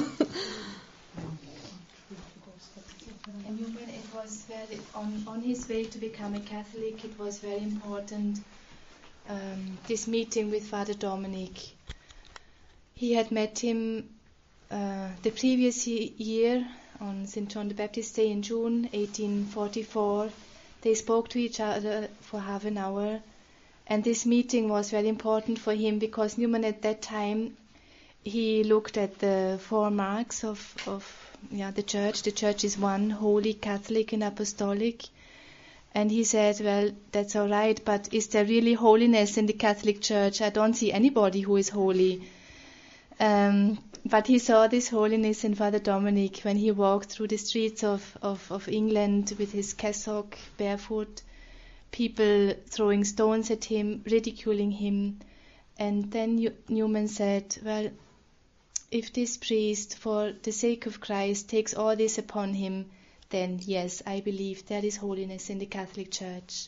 And Newman, it was very, on his way to become a Catholic, it was very important, this meeting with Father Dominic. He had met him the previous year on St. John the Baptist Day in June 1844. They spoke to each other for half an hour, and this meeting was very important for him because Newman at that time he looked at the 4 marks of the church. The church is one, holy, Catholic and apostolic. And he said, well, that's all right, but is there really holiness in the Catholic Church? I don't see anybody who is holy. But he saw this holiness in Father Dominic when he walked through the streets of England with his cassock, barefoot, people throwing stones at him, ridiculing him. And then Newman said, well, if this priest, for the sake of Christ, takes all this upon him, then yes, I believe there is holiness in the Catholic Church.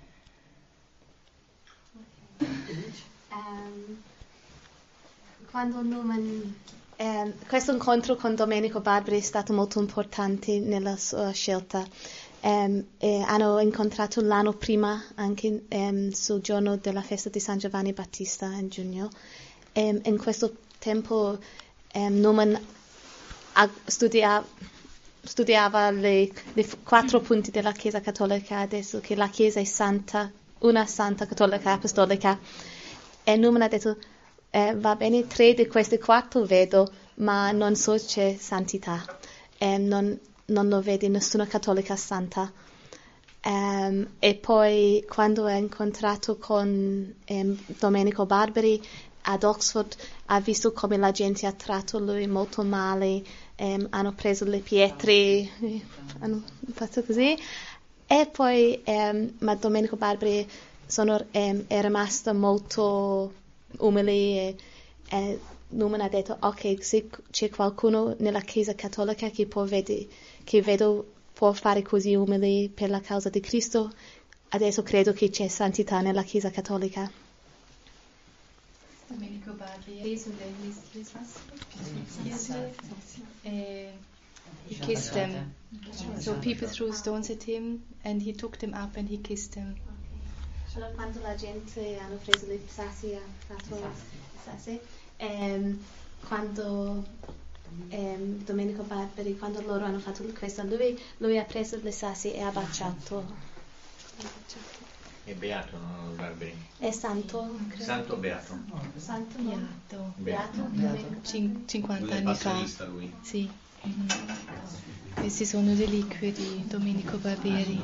Quando Newman, questo incontro con Domenico Barberi è stato molto importante nella sua scelta. Hanno incontrato l'anno prima, anche sul giorno della festa di San Giovanni Battista in giugno. In questo tempo Newman studiava le 4 punti della Chiesa Cattolica, adesso che la Chiesa è santa, una santa cattolica apostolica, e Newman ha detto va bene, 3 di queste 4 vedo, ma non so c'è santità, non lo vede nessuna cattolica santa. E poi quando ha incontrato con Domenico Barberi ad Oxford ha visto come la gente ha trattato lui molto male, hanno preso le pietre, hanno fatto così, e poi ma Domenico Barberi è rimasto molto umile e Newman ha detto ok, se c'è qualcuno nella Chiesa Cattolica che può fare così umile per la causa di Cristo, adesso credo che c'è santità nella Chiesa Cattolica. Domenico Barberi, he kissed them. So people threw stones at him and he took them up and he kissed them. Allora, quando la gente hanno preso le sassi, ha fatto sassi, quando Domenico Barberi, quando loro hanno fatto questo, lui ha preso le sassi e ha baciato. È beato, no, Barberi? È santo. Credo. Santo o beato? Santo, Beato. 50 anni fa. Lui. Sì. Questi sono reliquie di Domenico Barberi.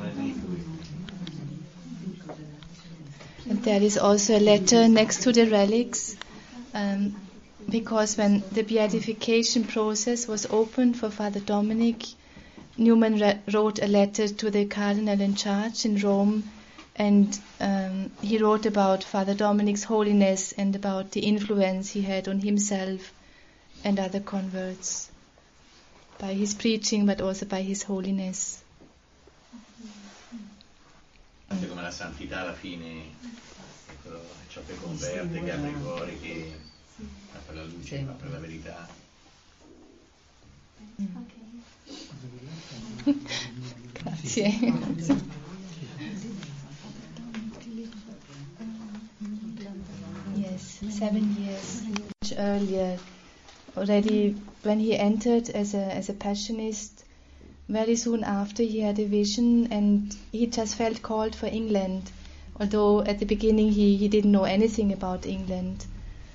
And there is also a letter next to the relics, because when the beatification process was opened for Father Dominic, Newman wrote a letter to the cardinal in charge in Rome, and he wrote about Father Dominic's holiness and about the influence he had on himself and other converts by his preaching, but also by his holiness. Come la santità alla fine è ciò che converte, che apre i cuori, che va per la luce, va per la verità. Grazie. Yes, 7 years earlier, already when he entered as a Passionist, very soon after he had a vision and he just felt called for England, although at the beginning he didn't know anything about England.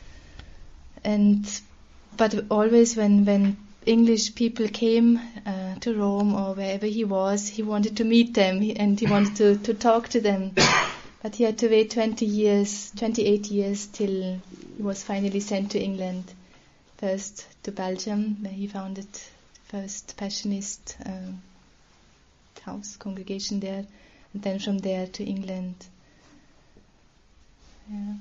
But always when English people came to Rome or wherever he was, he wanted to meet them and he wanted to talk to them. But he had to wait 28 years till he was finally sent to England. First to Belgium, where he founded first Passionist house congregation there, and then from there to England. Yeah.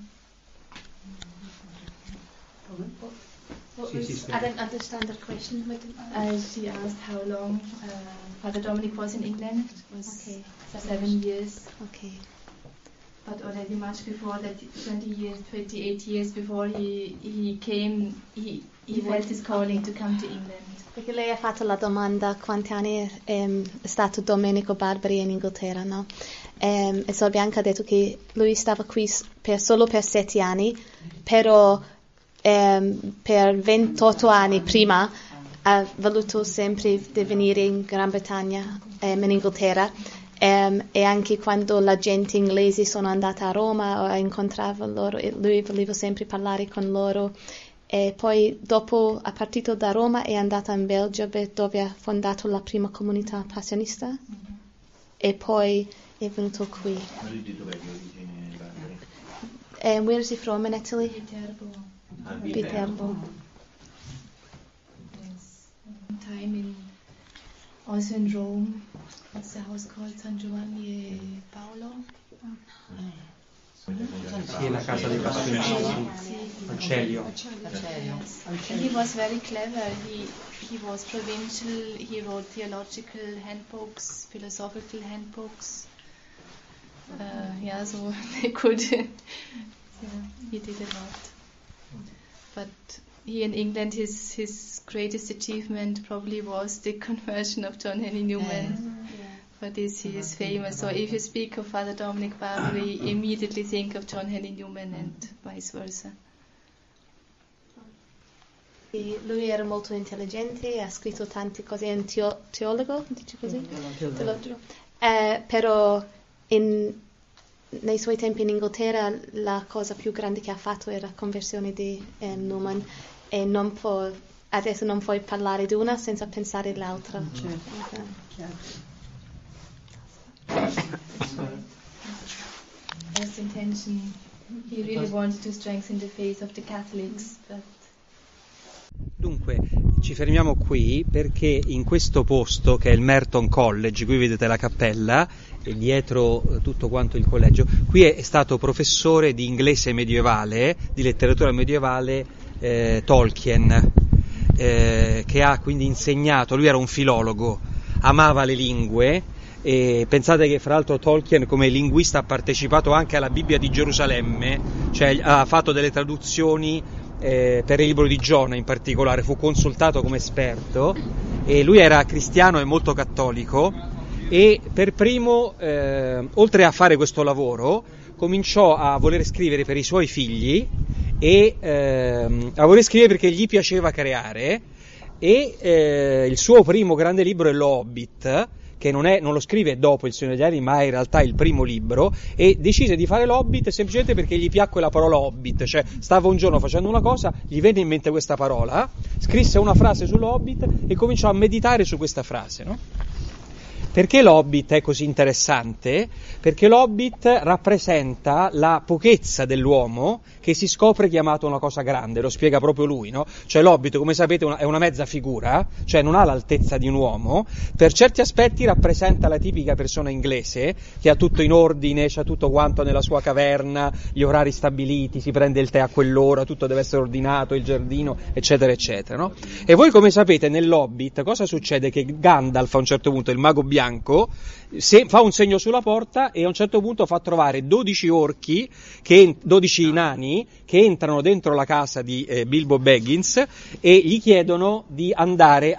I didn't understand the question. She asked how long Father Dominic was in England. It was 7 years. Okay. But already much before that, 28 years before he came, he felt his calling to come to England. Perché lei ha fatto la domanda quanti anni è stato Domenico Barberi in Inghilterra, no? E Sor Bianca ha detto che lui stava qui solo per 7 anni, però per 28 anni prima ha voluto sempre di venire in Gran Bretagna, in Inghilterra, e anche quando la gente inglese sono andata a Roma o incontrava loro, lui voleva sempre parlare con loro. e poi dopo è partito da Roma e è andata in Belgio dove ha fondato la prima comunità passionista e poi è venuto qui. Ma lui di dov'è di origine, Barbara? And where is he from in Italy? Viterbo. Yes. Time also in Rome. What's the house called? San Giovanni e Paolo? Sì, è la casa dei passionisti, al Celio. Yes. And he was very clever. He was provincial. He wrote theological handbooks, philosophical handbooks. So they could. He did a lot. But here in England, his greatest achievement probably was the conversion of John Henry Newman. For this he is famous. So if you speak of Father Dominic Barbary, immediately think of John Henry Newman and vice versa. Lui era molto intelligente, ha scritto tante cose, è un teologo, dice così? Teologo. Però nei suoi tempi in Inghilterra la cosa più grande che ha fatto era la conversione di Newman e adesso non puoi parlare di una senza pensare all'altra. First intention, he really wanted to strengthen the faith of the Catholics, but... Dunque, ci fermiamo qui perché in questo posto, che è il Merton College, qui vedete la cappella e dietro tutto quanto il collegio, qui è stato professore di inglese medievale, di letteratura medievale, Tolkien, che ha quindi insegnato, lui era un filologo, amava le lingue, e pensate che fra l'altro Tolkien come linguista ha partecipato anche alla Bibbia di Gerusalemme, cioè ha fatto delle traduzioni per il libro di Giona in particolare, fu consultato come esperto e lui era cristiano e molto cattolico e per primo, oltre a fare questo lavoro, cominciò a voler scrivere per i suoi figli e a voler scrivere perché gli piaceva creare e il suo primo grande libro è Lo Hobbit, che non lo scrive dopo Il Signore degli Anelli, ma è in realtà il primo libro, e decise di fare l'Hobbit semplicemente perché gli piacque la parola Hobbit, cioè stava un giorno facendo una cosa, gli venne in mente questa parola, scrisse una frase sull'Hobbit e cominciò a meditare su questa frase, no? Perché l'Hobbit è così interessante? Perché l'Hobbit rappresenta la pochezza dell'uomo che si scopre chiamato una cosa grande, lo spiega proprio lui, no? Cioè l'Hobbit, come sapete, è una mezza figura, cioè non ha l'altezza di un uomo, per certi aspetti rappresenta la tipica persona inglese che ha tutto in ordine, c'ha tutto quanto nella sua caverna, gli orari stabiliti, si prende il tè a quell'ora, tutto deve essere ordinato, il giardino, eccetera, eccetera, no? E voi come sapete nell'Hobbit cosa succede? Che Gandalf a un certo punto, il mago bianco, fa un segno sulla porta e a un certo punto fa trovare 12 orchi, 12 nani che entrano dentro la casa di Bilbo Baggins e gli chiedono di andare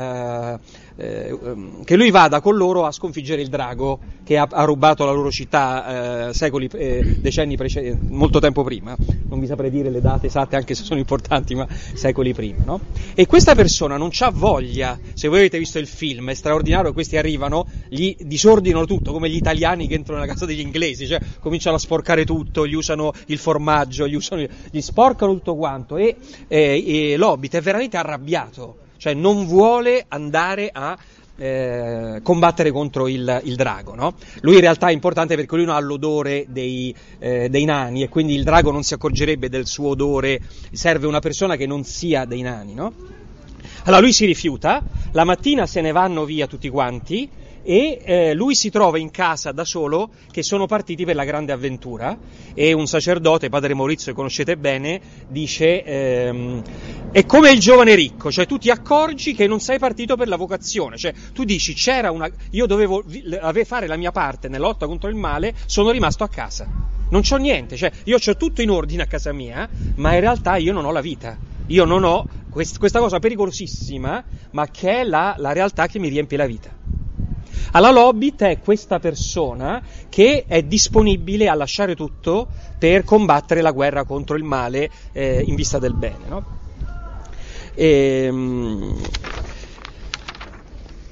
che lui vada con loro a sconfiggere il drago che ha rubato la loro città decenni precedenti, molto tempo prima, non vi saprei dire le date esatte anche se sono importanti, ma secoli prima, no? E questa persona non c'ha voglia, se voi avete visto il film, è straordinario, questi arrivano, gli disordinano tutto, come gli italiani che entrano nella casa degli inglesi, cioè cominciano a sporcare tutto, gli usano il formaggio, gli sporcano tutto quanto e l'Hobbit è veramente arrabbiato, cioè non vuole andare a combattere contro il drago, no? Lui in realtà è importante perché lui non ha l'odore dei nani e quindi il drago non si accorgerebbe del suo odore, serve una persona che non sia dei nani, no? Allora lui si rifiuta, la mattina se ne vanno via tutti quanti e lui si trova in casa da solo che sono partiti per la grande avventura e un sacerdote, padre Maurizio, che conoscete bene, dice è come il giovane ricco, cioè tu ti accorgi che non sei partito per la vocazione, cioè tu dici io dovevo fare la mia parte nella lotta contro il male, sono rimasto a casa, non c'ho niente, cioè io c'ho tutto in ordine a casa mia, ma in realtà io non ho la vita, io non ho questa cosa pericolosissima, ma che è la realtà che mi riempie la vita. Allora l'Hobbit è questa persona che è disponibile a lasciare tutto per combattere la guerra contro il male in vista del bene, no?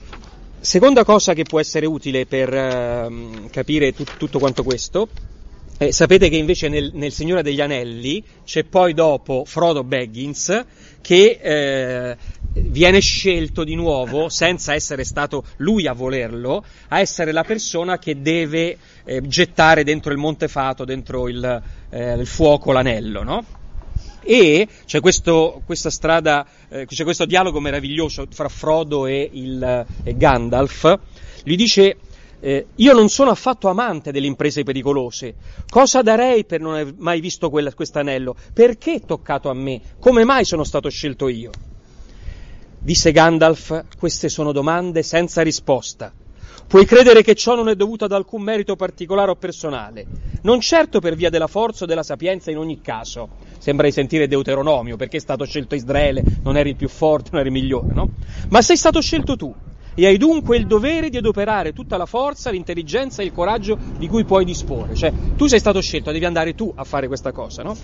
Seconda cosa che può essere utile per capire tutto quanto questo Sapete che invece nel Signore degli Anelli c'è poi dopo Frodo Baggins che viene scelto di nuovo, senza essere stato lui a volerlo, a essere la persona che deve gettare dentro il Monte Fato, dentro il fuoco, l'anello, no? E c'è questa strada, c'è questo dialogo meraviglioso fra Frodo e Gandalf. Gli dice: io non sono affatto amante delle imprese pericolose. Cosa darei per non aver mai visto quest'anello? Perché è toccato a me? Come mai sono stato scelto io? Disse Gandalf: queste sono domande senza risposta. Puoi credere che ciò non è dovuto ad alcun merito particolare o personale, non certo per via della forza o della sapienza in ogni caso. Sembra di sentire Deuteronomio, perché è stato scelto Israele, non eri il più forte, non eri il migliore, no? Ma sei stato scelto tu, e hai dunque il dovere di adoperare tutta la forza, l'intelligenza e il coraggio di cui puoi disporre. Cioè, tu sei stato scelto, devi andare tu a fare questa cosa, no?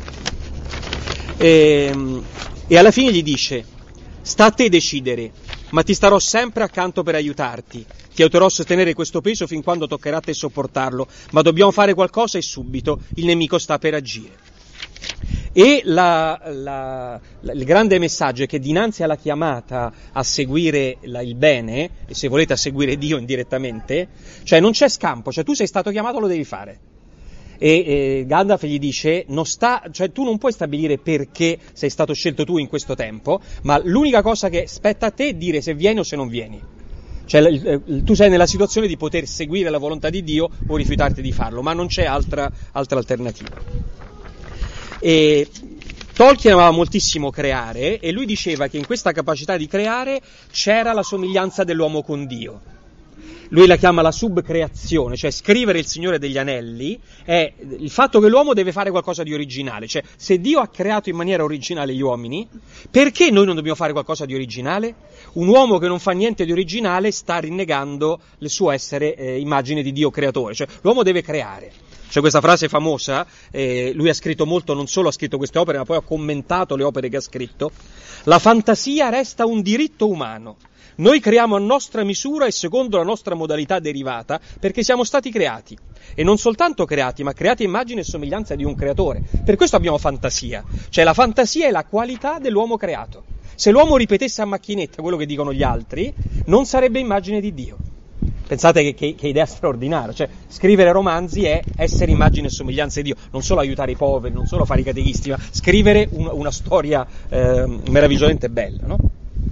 E alla fine gli dice: sta a te decidere, ma ti starò sempre accanto per aiutarti. Ti aiuterò a sostenere questo peso fin quando toccherà a te sopportarlo, ma dobbiamo fare qualcosa e subito, il nemico sta per agire. E il grande messaggio è che dinanzi alla chiamata a seguire il bene, e se volete a seguire Dio indirettamente, cioè non c'è scampo, cioè tu sei stato chiamato, lo devi fare. E Gandalf gli dice: cioè tu non puoi stabilire perché sei stato scelto tu in questo tempo, ma l'unica cosa che spetta a te è dire se vieni o se non vieni. Cioè tu sei nella situazione di poter seguire la volontà di Dio o rifiutarti di farlo, ma non c'è altra alternativa. E Tolkien amava moltissimo creare, e lui diceva che in questa capacità di creare c'era la somiglianza dell'uomo con Dio. Lui la chiama la subcreazione, cioè scrivere Il Signore degli Anelli è il fatto che l'uomo deve fare qualcosa di originale. Cioè, se Dio ha creato in maniera originale gli uomini, perché noi non dobbiamo fare qualcosa di originale? Un uomo che non fa niente di originale sta rinnegando il suo essere immagine di Dio creatore. Cioè, l'uomo deve creare. C'è questa frase famosa, lui ha scritto molto, non solo ha scritto queste opere, ma poi ha commentato le opere che ha scritto: la fantasia resta un diritto umano. Noi creiamo a nostra misura e secondo la nostra modalità derivata, perché siamo stati creati. E non soltanto creati, ma creati a immagine e somiglianza di un creatore. Per questo abbiamo fantasia. Cioè la fantasia è la qualità dell'uomo creato. Se l'uomo ripetesse a macchinetta quello che dicono gli altri, non sarebbe immagine di Dio. Pensate che idea straordinaria. Cioè, scrivere romanzi è essere immagine e somiglianza di Dio. Non solo aiutare i poveri, non solo fare i catechisti, ma scrivere una storia meravigliosamente bella, no?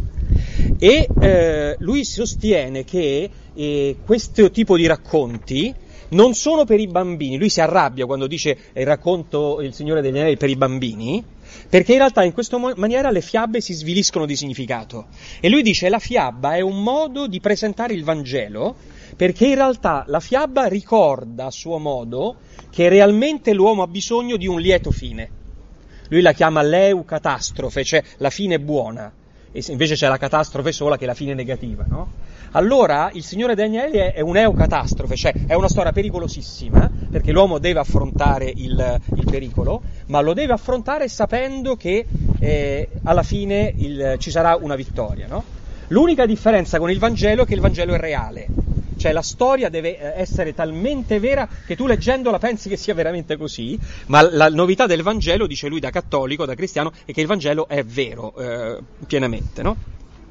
E lui sostiene che questo tipo di racconti non sono per i bambini. Lui si arrabbia quando dice il racconto Il Signore degli Anelli per i bambini, perché in realtà in questa maniera le fiabe si sviliscono di significato. E lui dice: la fiaba è un modo di presentare il Vangelo, perché in realtà la fiaba ricorda a suo modo che realmente l'uomo ha bisogno di un lieto fine. Lui la chiama l'eucatastrofe, cioè la fine buona. E invece c'è la catastrofe sola, che è la fine negativa, no? Allora il Signore degli Anelli è un'eucatastrofe, cioè è una storia pericolosissima, perché l'uomo deve affrontare il pericolo, ma lo deve affrontare sapendo che alla fine ci sarà una vittoria, no? L'unica differenza con il Vangelo è che il Vangelo è reale. Cioè la storia deve essere talmente vera che tu leggendola pensi che sia veramente così, ma la novità del Vangelo, dice lui da cattolico, da cristiano, è che il Vangelo è vero pienamente, no?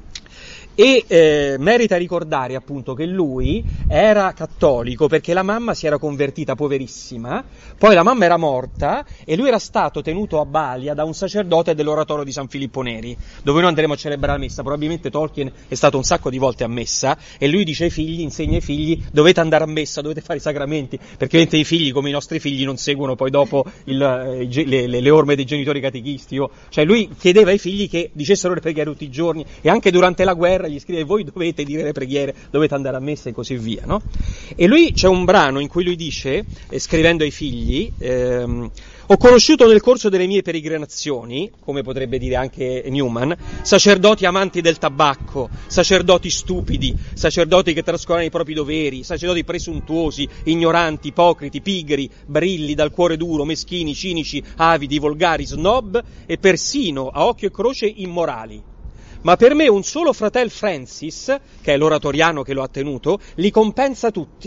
E merita ricordare appunto che lui era cattolico perché la mamma si era convertita poverissima, poi la mamma era morta e lui era stato tenuto a Balia da un sacerdote dell'oratorio di San Filippo Neri, dove noi andremo a celebrare la messa. Probabilmente Tolkien è stato un sacco di volte a messa, e lui dice ai figli, insegna ai figli: dovete andare a messa, dovete fare i sacramenti, perché ovviamente i figli, come i nostri figli, non seguono poi dopo le orme dei genitori catechisti. Cioè lui chiedeva ai figli che dicessero le preghiere tutti i giorni, e anche durante la guerra gli scrive: voi dovete dire le preghiere, dovete andare a messa, e così via, no? E lui, c'è un brano in cui lui dice, scrivendo ai figli: ho conosciuto nel corso delle mie peregrinazioni, come potrebbe dire anche Newman, sacerdoti amanti del tabacco, sacerdoti stupidi, sacerdoti che trascurano i propri doveri, sacerdoti presuntuosi, ignoranti, ipocriti, pigri, brilli, dal cuore duro, meschini, cinici, avidi, volgari, snob e persino, a occhio e croce, immorali. Ma per me un solo fratel Francis, che è l'oratoriano che lo ha tenuto, li compensa tutti.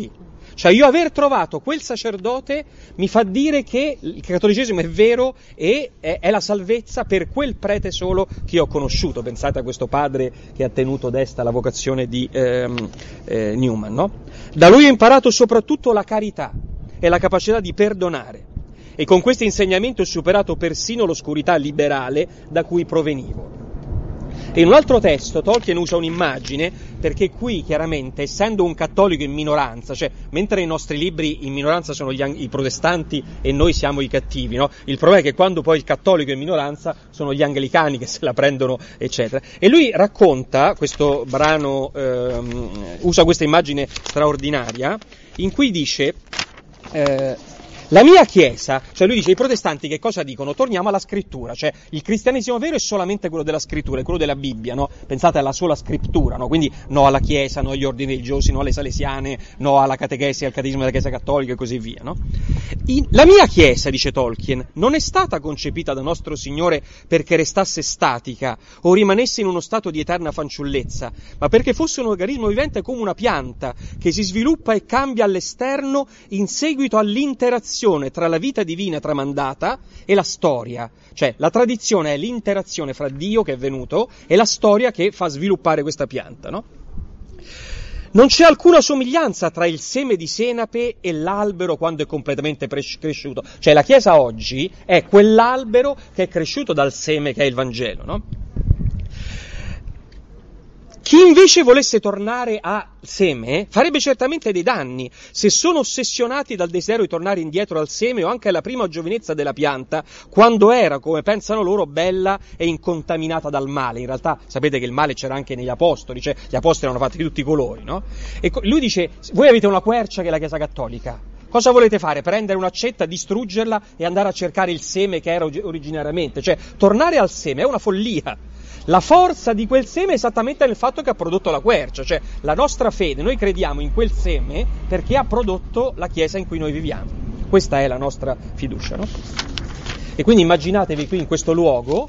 Cioè io aver trovato quel sacerdote mi fa dire che il cattolicesimo è vero e è la salvezza per quel prete solo che io ho conosciuto. Pensate a questo padre che ha tenuto desta la vocazione di Newman, no? Da lui ho imparato soprattutto la carità e la capacità di perdonare, e con questo insegnamento ho superato persino l'oscurità liberale da cui provenivo. E in un altro testo Tolkien usa un'immagine, perché qui chiaramente, essendo un cattolico in minoranza, cioè mentre i nostri libri in minoranza sono i protestanti e noi siamo i cattivi, no? Il problema è che quando poi il cattolico è in minoranza sono gli anglicani che se la prendono, eccetera. E lui racconta, questo brano usa questa immagine straordinaria, in cui dice... la mia chiesa, cioè lui dice, i protestanti che cosa dicono? Torniamo alla scrittura, cioè il cristianesimo vero è solamente quello della scrittura, è quello della Bibbia, no? Pensate alla sola scrittura, no? Quindi no alla chiesa, no agli ordini religiosi, no alle salesiane, no alla catechesi, al catechismo della chiesa cattolica e così via, no? La mia chiesa, dice Tolkien, non è stata concepita da nostro Signore perché restasse statica o rimanesse in uno stato di eterna fanciullezza, ma perché fosse un organismo vivente come una pianta che si sviluppa e cambia all'esterno in seguito all'interazione tra la vita divina tramandata e la storia. Cioè la tradizione è l'interazione fra Dio che è venuto e la storia che fa sviluppare questa pianta, no? Non c'è alcuna somiglianza tra il seme di senape e l'albero quando è completamente cresciuto. Cioè la Chiesa oggi è quell'albero che è cresciuto dal seme che è il Vangelo, no? Chi invece volesse tornare a seme farebbe certamente dei danni. Se sono ossessionati dal desiderio di tornare indietro al seme o anche alla prima giovinezza della pianta, quando era, come pensano loro, bella e incontaminata dal male. In realtà sapete che il male c'era anche negli apostoli, cioè gli apostoli erano fatti di tutti i colori, no? E lui dice, voi avete una quercia che è la Chiesa Cattolica. Cosa volete fare? Prendere un'accetta, distruggerla e andare a cercare il seme che era originariamente? Cioè, tornare al seme è una follia. La forza di quel seme è esattamente nel fatto che ha prodotto la quercia, cioè la nostra fede, noi crediamo in quel seme perché ha prodotto la Chiesa in cui noi viviamo. Questa è la nostra fiducia, no? E quindi immaginatevi qui in questo luogo,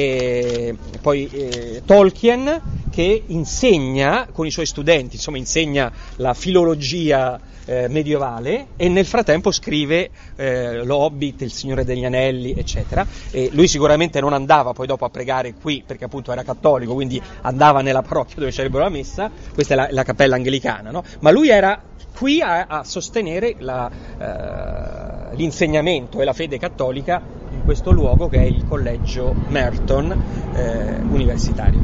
Tolkien che insegna con i suoi studenti, insomma insegna la filologia medievale e nel frattempo scrive lo Hobbit, il Signore degli Anelli, eccetera. E lui sicuramente non andava poi dopo a pregare qui perché appunto era cattolico, quindi andava nella parrocchia dove celebra la messa, questa è la cappella anglicana, no? Ma lui era qui a sostenere l'insegnamento e la fede cattolica in questo luogo che è il collegio Merton universitario.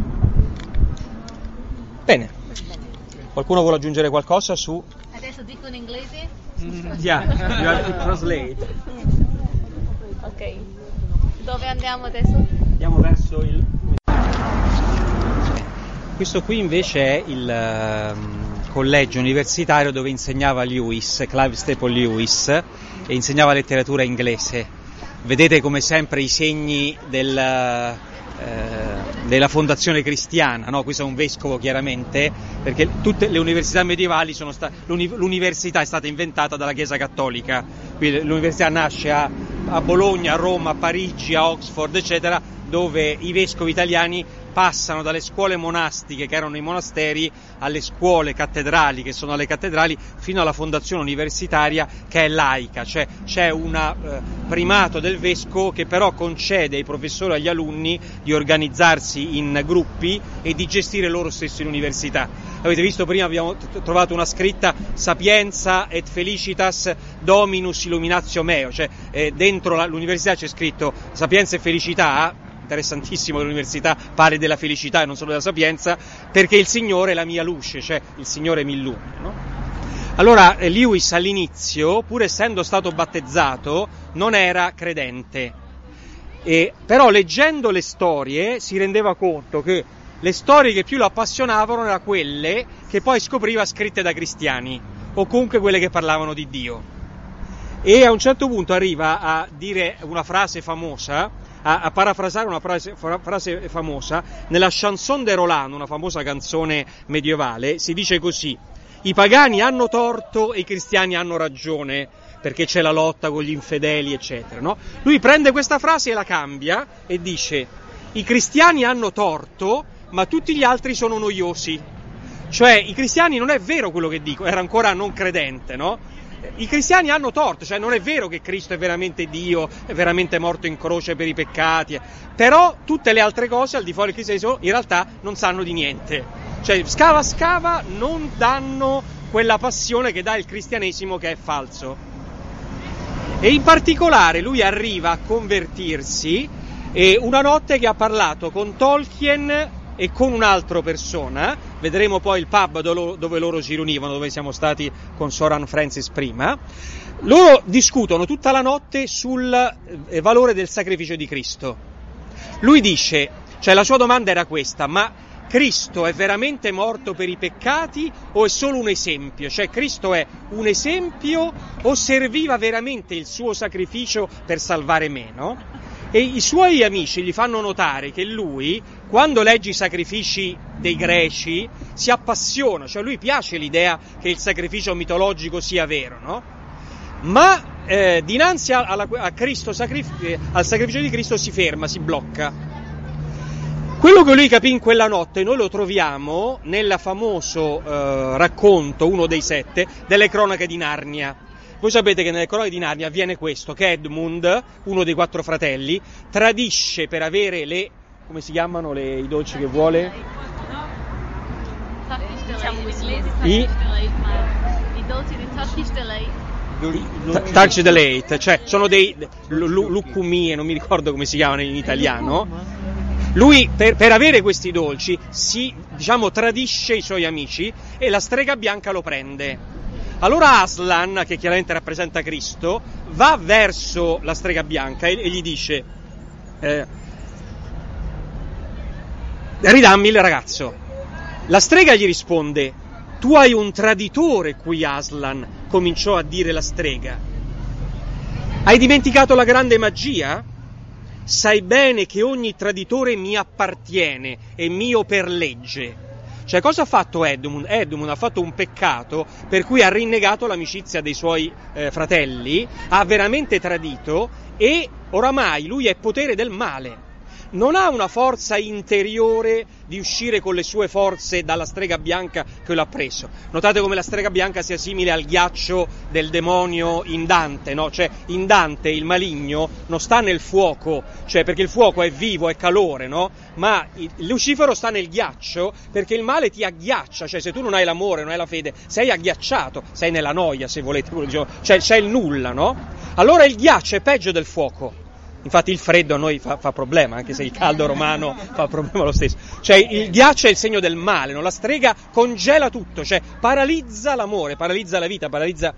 Bene, qualcuno vuole aggiungere qualcosa su? Adesso dico in inglese? Yeah, you have to translate. Ok, dove andiamo adesso? Andiamo verso il... Questo qui invece è il collegio universitario dove insegnava Lewis, Clive Staple Lewis, e insegnava letteratura inglese. Vedete come sempre i segni della fondazione cristiana, no? Questo è un vescovo chiaramente, perché tutte le università medievali l'università è stata inventata dalla Chiesa Cattolica. Quindi l'università nasce a Bologna, a Roma, a Parigi, a Oxford, eccetera, dove i vescovi italiani passano dalle scuole monastiche, che erano i monasteri, alle scuole cattedrali, che sono le cattedrali, fino alla fondazione universitaria, che è laica, cioè c'è un primato del vescovo che però concede ai professori e agli alunni di organizzarsi in gruppi e di gestire loro stessi l'università. Avete visto prima, abbiamo trovato una scritta Sapienza et Felicitas Dominus Illuminatio Meo, cioè dentro l'università c'è scritto Sapienza e Felicità. Interessantissimo che l'università parli della felicità e non solo della sapienza, perché il Signore è la mia luce, cioè il Signore mi illumina, no? Allora Lewis all'inizio, pur essendo stato battezzato, non era credente, però leggendo le storie si rendeva conto che le storie che più lo appassionavano erano quelle che poi scopriva scritte da cristiani, o comunque quelle che parlavano di Dio. E a un certo punto arriva a dire una frase famosa, a parafrasare una frase famosa, nella Chanson de Roland, una famosa canzone medievale, si dice così: i pagani hanno torto e i cristiani hanno ragione, perché c'è la lotta con gli infedeli, eccetera, no? Lui prende questa frase e la cambia e dice: i cristiani hanno torto, ma tutti gli altri sono noiosi. Cioè, i cristiani, non è vero quello che dico, era ancora non credente, no? I cristiani hanno torto, cioè non è vero che Cristo è veramente Dio, è veramente morto in croce per i peccati, però tutte le altre cose al di fuori del cristianesimo in realtà non sanno di niente. Cioè, scava, non danno quella passione che dà il cristianesimo, che è falso. E in particolare lui arriva a convertirsi una notte che ha parlato con Tolkien e con un'altra persona, vedremo poi il pub dove loro si riunivano, dove siamo stati con Soran Francis prima. Loro discutono tutta la notte sul valore del sacrificio di Cristo. Lui dice, cioè la sua domanda era questa: ma Cristo è veramente morto per i peccati o è solo un esempio? Cioè Cristo è un esempio o serviva veramente il suo sacrificio per salvare me, no? E i suoi amici gli fanno notare che lui, quando legge i sacrifici dei greci, si appassiona, cioè lui piace l'idea che il sacrificio mitologico sia vero, no? Ma dinanzi al sacrificio di Cristo si ferma, si blocca. Quello che lui capì in quella notte noi lo troviamo nel famoso racconto, uno dei 7, delle cronache di Narnia. Voi sapete che nelle cronache di Narnia avviene questo, che Edmund, uno dei 4 fratelli, tradisce per avere le, come si chiamano i dolci che vuole? I dolci di Touch Delate, cioè sono dei lucumie, non mi ricordo come si chiamano in italiano. Lui per avere questi dolci tradisce i suoi amici e la strega bianca lo prende. Allora Aslan, che chiaramente rappresenta Cristo, va verso la strega bianca e gli dice ridammi il ragazzo. La strega gli risponde: tu hai un traditore qui, Aslan, cominciò a dire la strega. Hai dimenticato la grande magia? Sai bene che ogni traditore mi appartiene, è mio per legge. Cioè, cosa ha fatto Edmund? Edmund ha fatto un peccato per cui ha rinnegato l'amicizia dei suoi fratelli, ha veramente tradito e oramai lui è potere del male. Non ha una forza interiore di uscire con le sue forze dalla strega bianca che lo ha preso. Notate come la strega bianca sia simile al ghiaccio del demonio in Dante, no? Cioè, in Dante il maligno non sta nel fuoco, cioè perché il fuoco è vivo, è calore, no? Ma Lucifero sta nel ghiaccio perché il male ti agghiaccia, cioè se tu non hai l'amore, non hai la fede, sei agghiacciato, sei nella noia, se volete, cioè c'è il nulla, no? Allora il ghiaccio è peggio del fuoco. Infatti il freddo a noi fa problema, anche se il caldo romano fa problema lo stesso. Cioè il ghiaccio è il segno del male, no? La strega congela tutto, cioè paralizza l'amore, paralizza la vita, paralizza...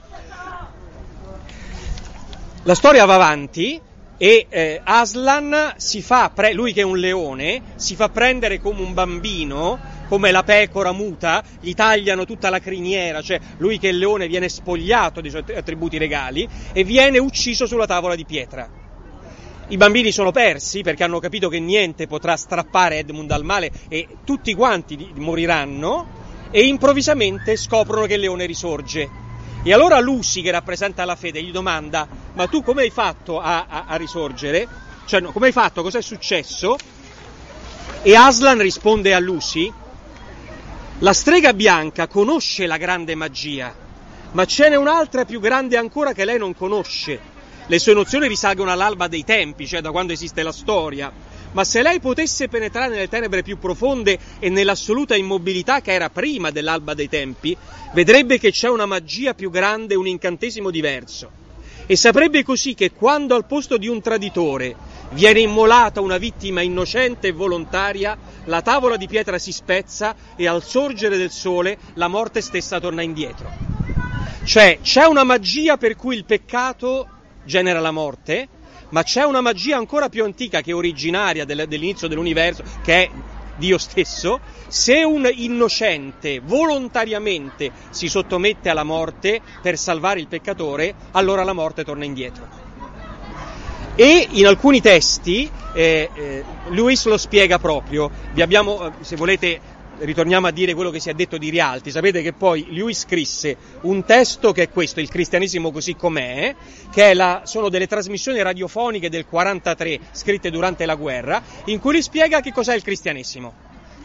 La storia va avanti e Aslan lui che è un leone, si fa prendere come un bambino, come la pecora muta, gli tagliano tutta la criniera, cioè lui che è il leone viene spogliato dei suoi attributi regali e viene ucciso sulla tavola di pietra. I bambini sono persi perché hanno capito che niente potrà strappare Edmund dal male e tutti quanti moriranno e improvvisamente scoprono che il leone risorge. E allora Lucy, che rappresenta la fede, gli domanda: ma tu come hai fatto a risorgere? Cioè, no, come hai fatto? Cos'è successo? E Aslan risponde a Lucy: la strega bianca conosce la grande magia, ma ce n'è un'altra più grande ancora che lei non conosce. Le sue nozioni risalgono all'alba dei tempi, cioè da quando esiste la storia, ma se lei potesse penetrare nelle tenebre più profonde e nell'assoluta immobilità che era prima dell'alba dei tempi, vedrebbe che c'è una magia più grande, un incantesimo diverso, e saprebbe così che quando al posto di un traditore viene immolata una vittima innocente e volontaria, la tavola di pietra si spezza e al sorgere del sole la morte stessa torna indietro. Cioè c'è una magia per cui il peccato genera la morte, ma c'è una magia ancora più antica che è originaria dell'inizio dell'universo, che è Dio stesso. Se un innocente volontariamente si sottomette alla morte per salvare il peccatore, allora la morte torna indietro. E in alcuni testi Lewis lo spiega proprio. Vi abbiamo, se volete, ritorniamo a dire quello che si è detto di Rialti. Sapete che poi Lewis scrisse un testo che è questo, Il cristianesimo così com'è, che sono delle trasmissioni radiofoniche del 43 scritte durante la guerra, in cui lui spiega che cos'è il cristianesimo.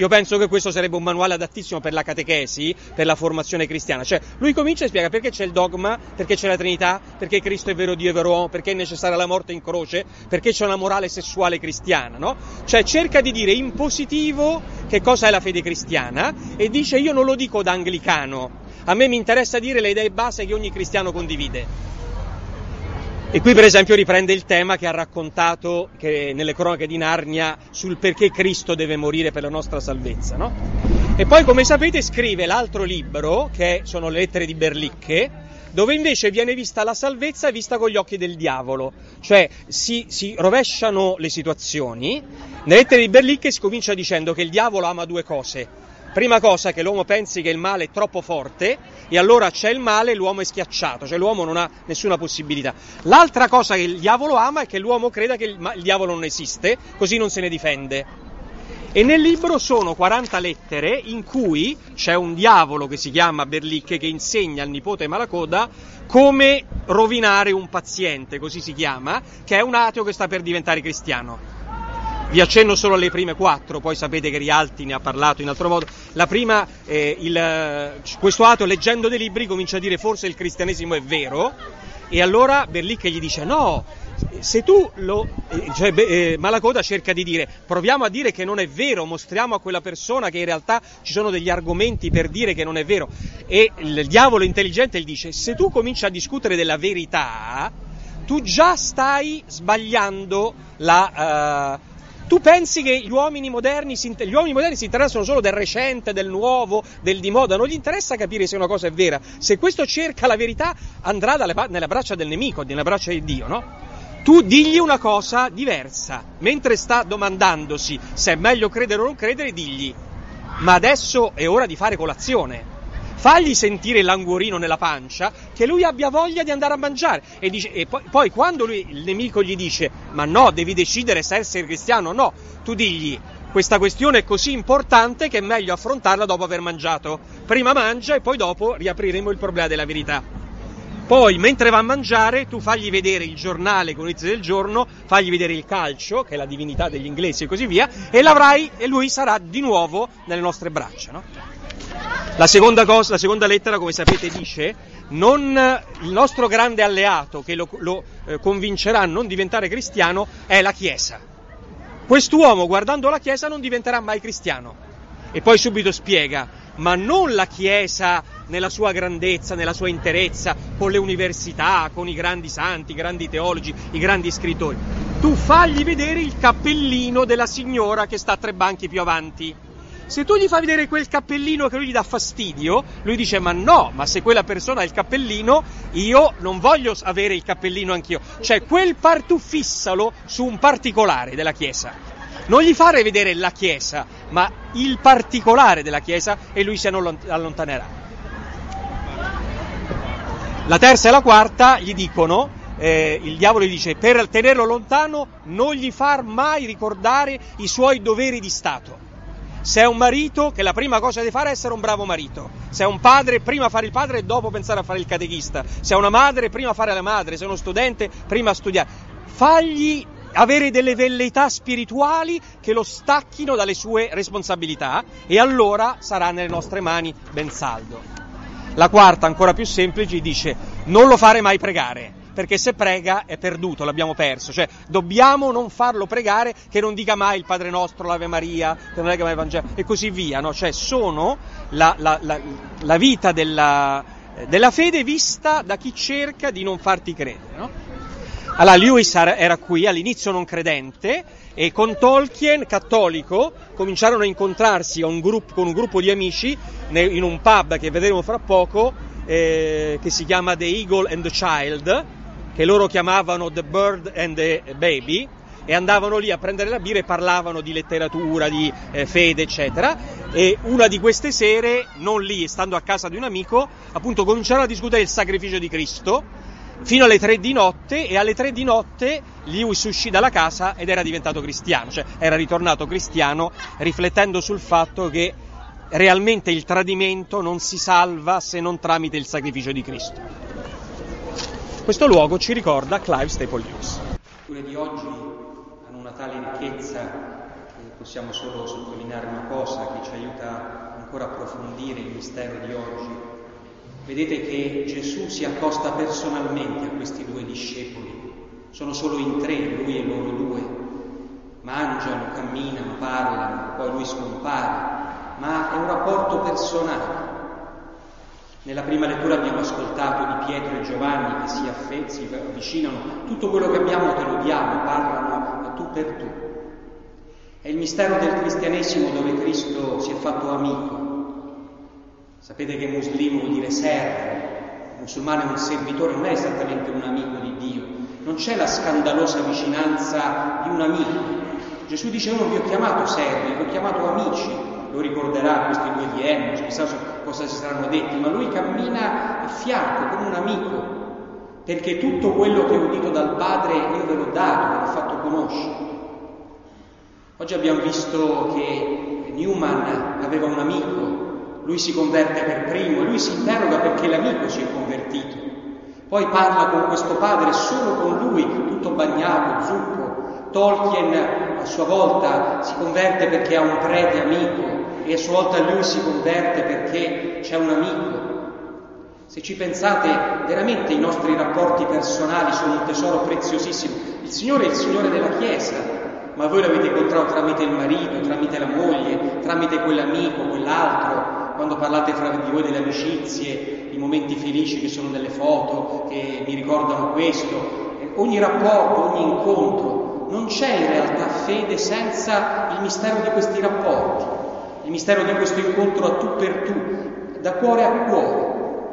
io penso che questo sarebbe un manuale adattissimo per la catechesi, per la formazione cristiana. Cioè, lui comincia e spiega perché c'è il dogma, perché c'è la Trinità, perché Cristo è vero Dio e vero uomo, perché è necessaria la morte in croce, perché c'è una morale sessuale cristiana, no? Cioè, cerca di dire in positivo che cosa è la fede cristiana e dice io non lo dico da anglicano, a me mi interessa dire le idee base che ogni cristiano condivide. E qui per esempio riprende il tema che ha raccontato nelle cronache di Narnia sul perché Cristo deve morire per la nostra salvezza, no? E poi, come sapete, scrive l'altro libro, che sono le lettere di Berlicche, dove invece viene vista la salvezza vista con gli occhi del diavolo, cioè si rovesciano le situazioni. Nelle lettere di Berlicche si comincia dicendo che il diavolo ama due cose. Prima cosa, che l'uomo pensi che il male è troppo forte e allora c'è il male e l'uomo è schiacciato, cioè l'uomo non ha nessuna possibilità. L'altra cosa che il diavolo ama è che l'uomo creda che il diavolo non esiste, così non se ne difende. E nel libro sono 40 lettere in cui c'è un diavolo che si chiama Berlicche che insegna al nipote Malacoda come rovinare un paziente, così si chiama, che è un ateo che sta per diventare cristiano. Vi accenno solo alle prime 4, poi sapete che Rialti ne ha parlato in altro modo. La prima, questo ateo leggendo dei libri comincia a dire forse il cristianesimo è vero, e allora Berlicche gli dice no, se tu Malacoda cerca di dire proviamo a dire che non è vero, mostriamo a quella persona che in realtà ci sono degli argomenti per dire che non è vero, e il diavolo intelligente gli dice se tu cominci a discutere della verità tu già stai sbagliando tu pensi che gli uomini moderni si interessano solo del recente, del nuovo, del di moda, non gli interessa capire se una cosa è vera. Se questo cerca la verità andrà nelle braccia del nemico, nelle braccia di Dio, no? Tu digli una cosa diversa, mentre sta domandandosi se è meglio credere o non credere, digli ma adesso è ora di fare colazione. Fagli sentire l'anguorino nella pancia, che lui abbia voglia di andare a mangiare. E poi quando il nemico gli dice ma no, devi decidere se essere cristiano o no, tu digli questa questione è così importante che è meglio affrontarla dopo aver mangiato. Prima mangia e poi dopo riapriremo il problema della verità. Poi mentre va a mangiare tu fagli vedere il giornale con l'inizio del giorno, fagli vedere il calcio, che è la divinità degli inglesi e così via, e lui sarà di nuovo nelle nostre braccia, no? La seconda lettera, come sapete, dice il nostro grande alleato che lo convincerà a non diventare cristiano è la Chiesa. Quest'uomo guardando la Chiesa non diventerà mai cristiano. E poi subito spiega, ma non la Chiesa nella sua grandezza, nella sua interezza, con le università, con i grandi santi, i grandi teologi, i grandi scrittori. Tu fagli vedere il cappellino della signora che sta 3 banchi più avanti. Se tu gli fai vedere quel cappellino che lui gli dà fastidio, lui dice ma no, ma se quella persona ha il cappellino, io non voglio avere il cappellino anch'io. Cioè tu fissalo su un particolare della Chiesa. Non gli fare vedere la Chiesa, ma il particolare della Chiesa, e lui se ne allontanerà. La terza e la quarta gli dicono, il diavolo gli dice per tenerlo lontano non gli far mai ricordare i suoi doveri di Stato. Se è un marito, che la prima cosa deve fare è essere un bravo marito. Se è un padre, prima fare il padre e dopo pensare a fare il catechista. Se è una madre, prima fare la madre. Se è uno studente, prima studiare. Fagli avere delle velleità spirituali che lo stacchino dalle sue responsabilità e allora sarà nelle nostre mani ben saldo. La quarta, ancora più semplice, dice non lo fare mai pregare, perché se prega è perduto, l'abbiamo perso, cioè dobbiamo non farlo pregare, che non dica mai il Padre Nostro, l'Ave Maria, che non legga mai il Vangelo e così via, no? Cioè sono la vita della fede vista da chi cerca di non farti credere, no? Allora Lewis era qui all'inizio non credente e con Tolkien, cattolico, cominciarono a incontrarsi con un gruppo di amici in un pub che vedremo fra poco, che si chiama The Eagle and the Child, che loro chiamavano The Bird and the Baby, e andavano lì a prendere la birra e parlavano di letteratura, di fede, eccetera. E una di queste sere, non lì, stando a casa di un amico, appunto cominciarono a discutere il sacrificio di Cristo fino alle 3 di notte, e alle 3 di notte Lewis uscì dalla casa ed era diventato cristiano, cioè era ritornato cristiano, riflettendo sul fatto che realmente il tradimento non si salva se non tramite il sacrificio di Cristo. Questo luogo ci ricorda Clive Staple Lewis. Le culture di oggi hanno una tale ricchezza possiamo solo sottolineare una cosa che ci aiuta ancora a approfondire il mistero di oggi. Vedete che Gesù si accosta personalmente a questi due discepoli, sono solo in tre, lui e loro due, mangiano, camminano, parlano, poi lui scompare, ma è un rapporto personale. Nella prima lettura abbiamo ascoltato di Pietro e Giovanni che si avvicinano, tutto quello che abbiamo te lo diamo, parlano a tu per tu. È il mistero del cristianesimo dove Cristo si è fatto amico. Sapete che muslimo vuol dire servo, il musulmano è un servitore, non è esattamente un amico di Dio, non c'è la scandalosa vicinanza di un amico. Gesù dice: io non vi ho chiamato servi, vi ho chiamato amici. Lo ricorderà questi due di Emmaus, chissà cosa si saranno detti, ma lui cammina a fianco come un amico, perché tutto quello che ho udito dal Padre io ve l'ho dato, ve l'ho fatto conoscere. Oggi abbiamo visto che Newman aveva un amico, lui si converte per primo, lui si interroga perché l'amico si è convertito, poi parla con questo padre, solo con lui, tutto bagnato, zuppo. Tolkien a sua volta si converte perché ha un prete amico e a sua volta lui si converte perché c'è un amico. Se ci pensate, veramente i nostri rapporti personali sono un tesoro preziosissimo. Il Signore è il Signore della Chiesa, ma voi l'avete incontrato tramite il marito, tramite la moglie, tramite quell'amico, quell'altro. Quando parlate fra di voi delle amicizie, i momenti felici che sono nelle foto, che mi ricordano questo, ogni rapporto, ogni incontro, non c'è in realtà fede senza il mistero di questi rapporti, il mistero di questo incontro a tu per tu, da cuore a cuore.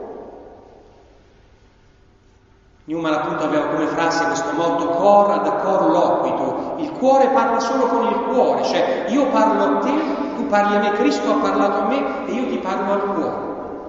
Newman appunto aveva come frase questo motto cor ad cor loquito, il cuore parla solo con il cuore, cioè io parlo a te, tu parli a me, Cristo ha parlato a me e io ti parlo al cuore.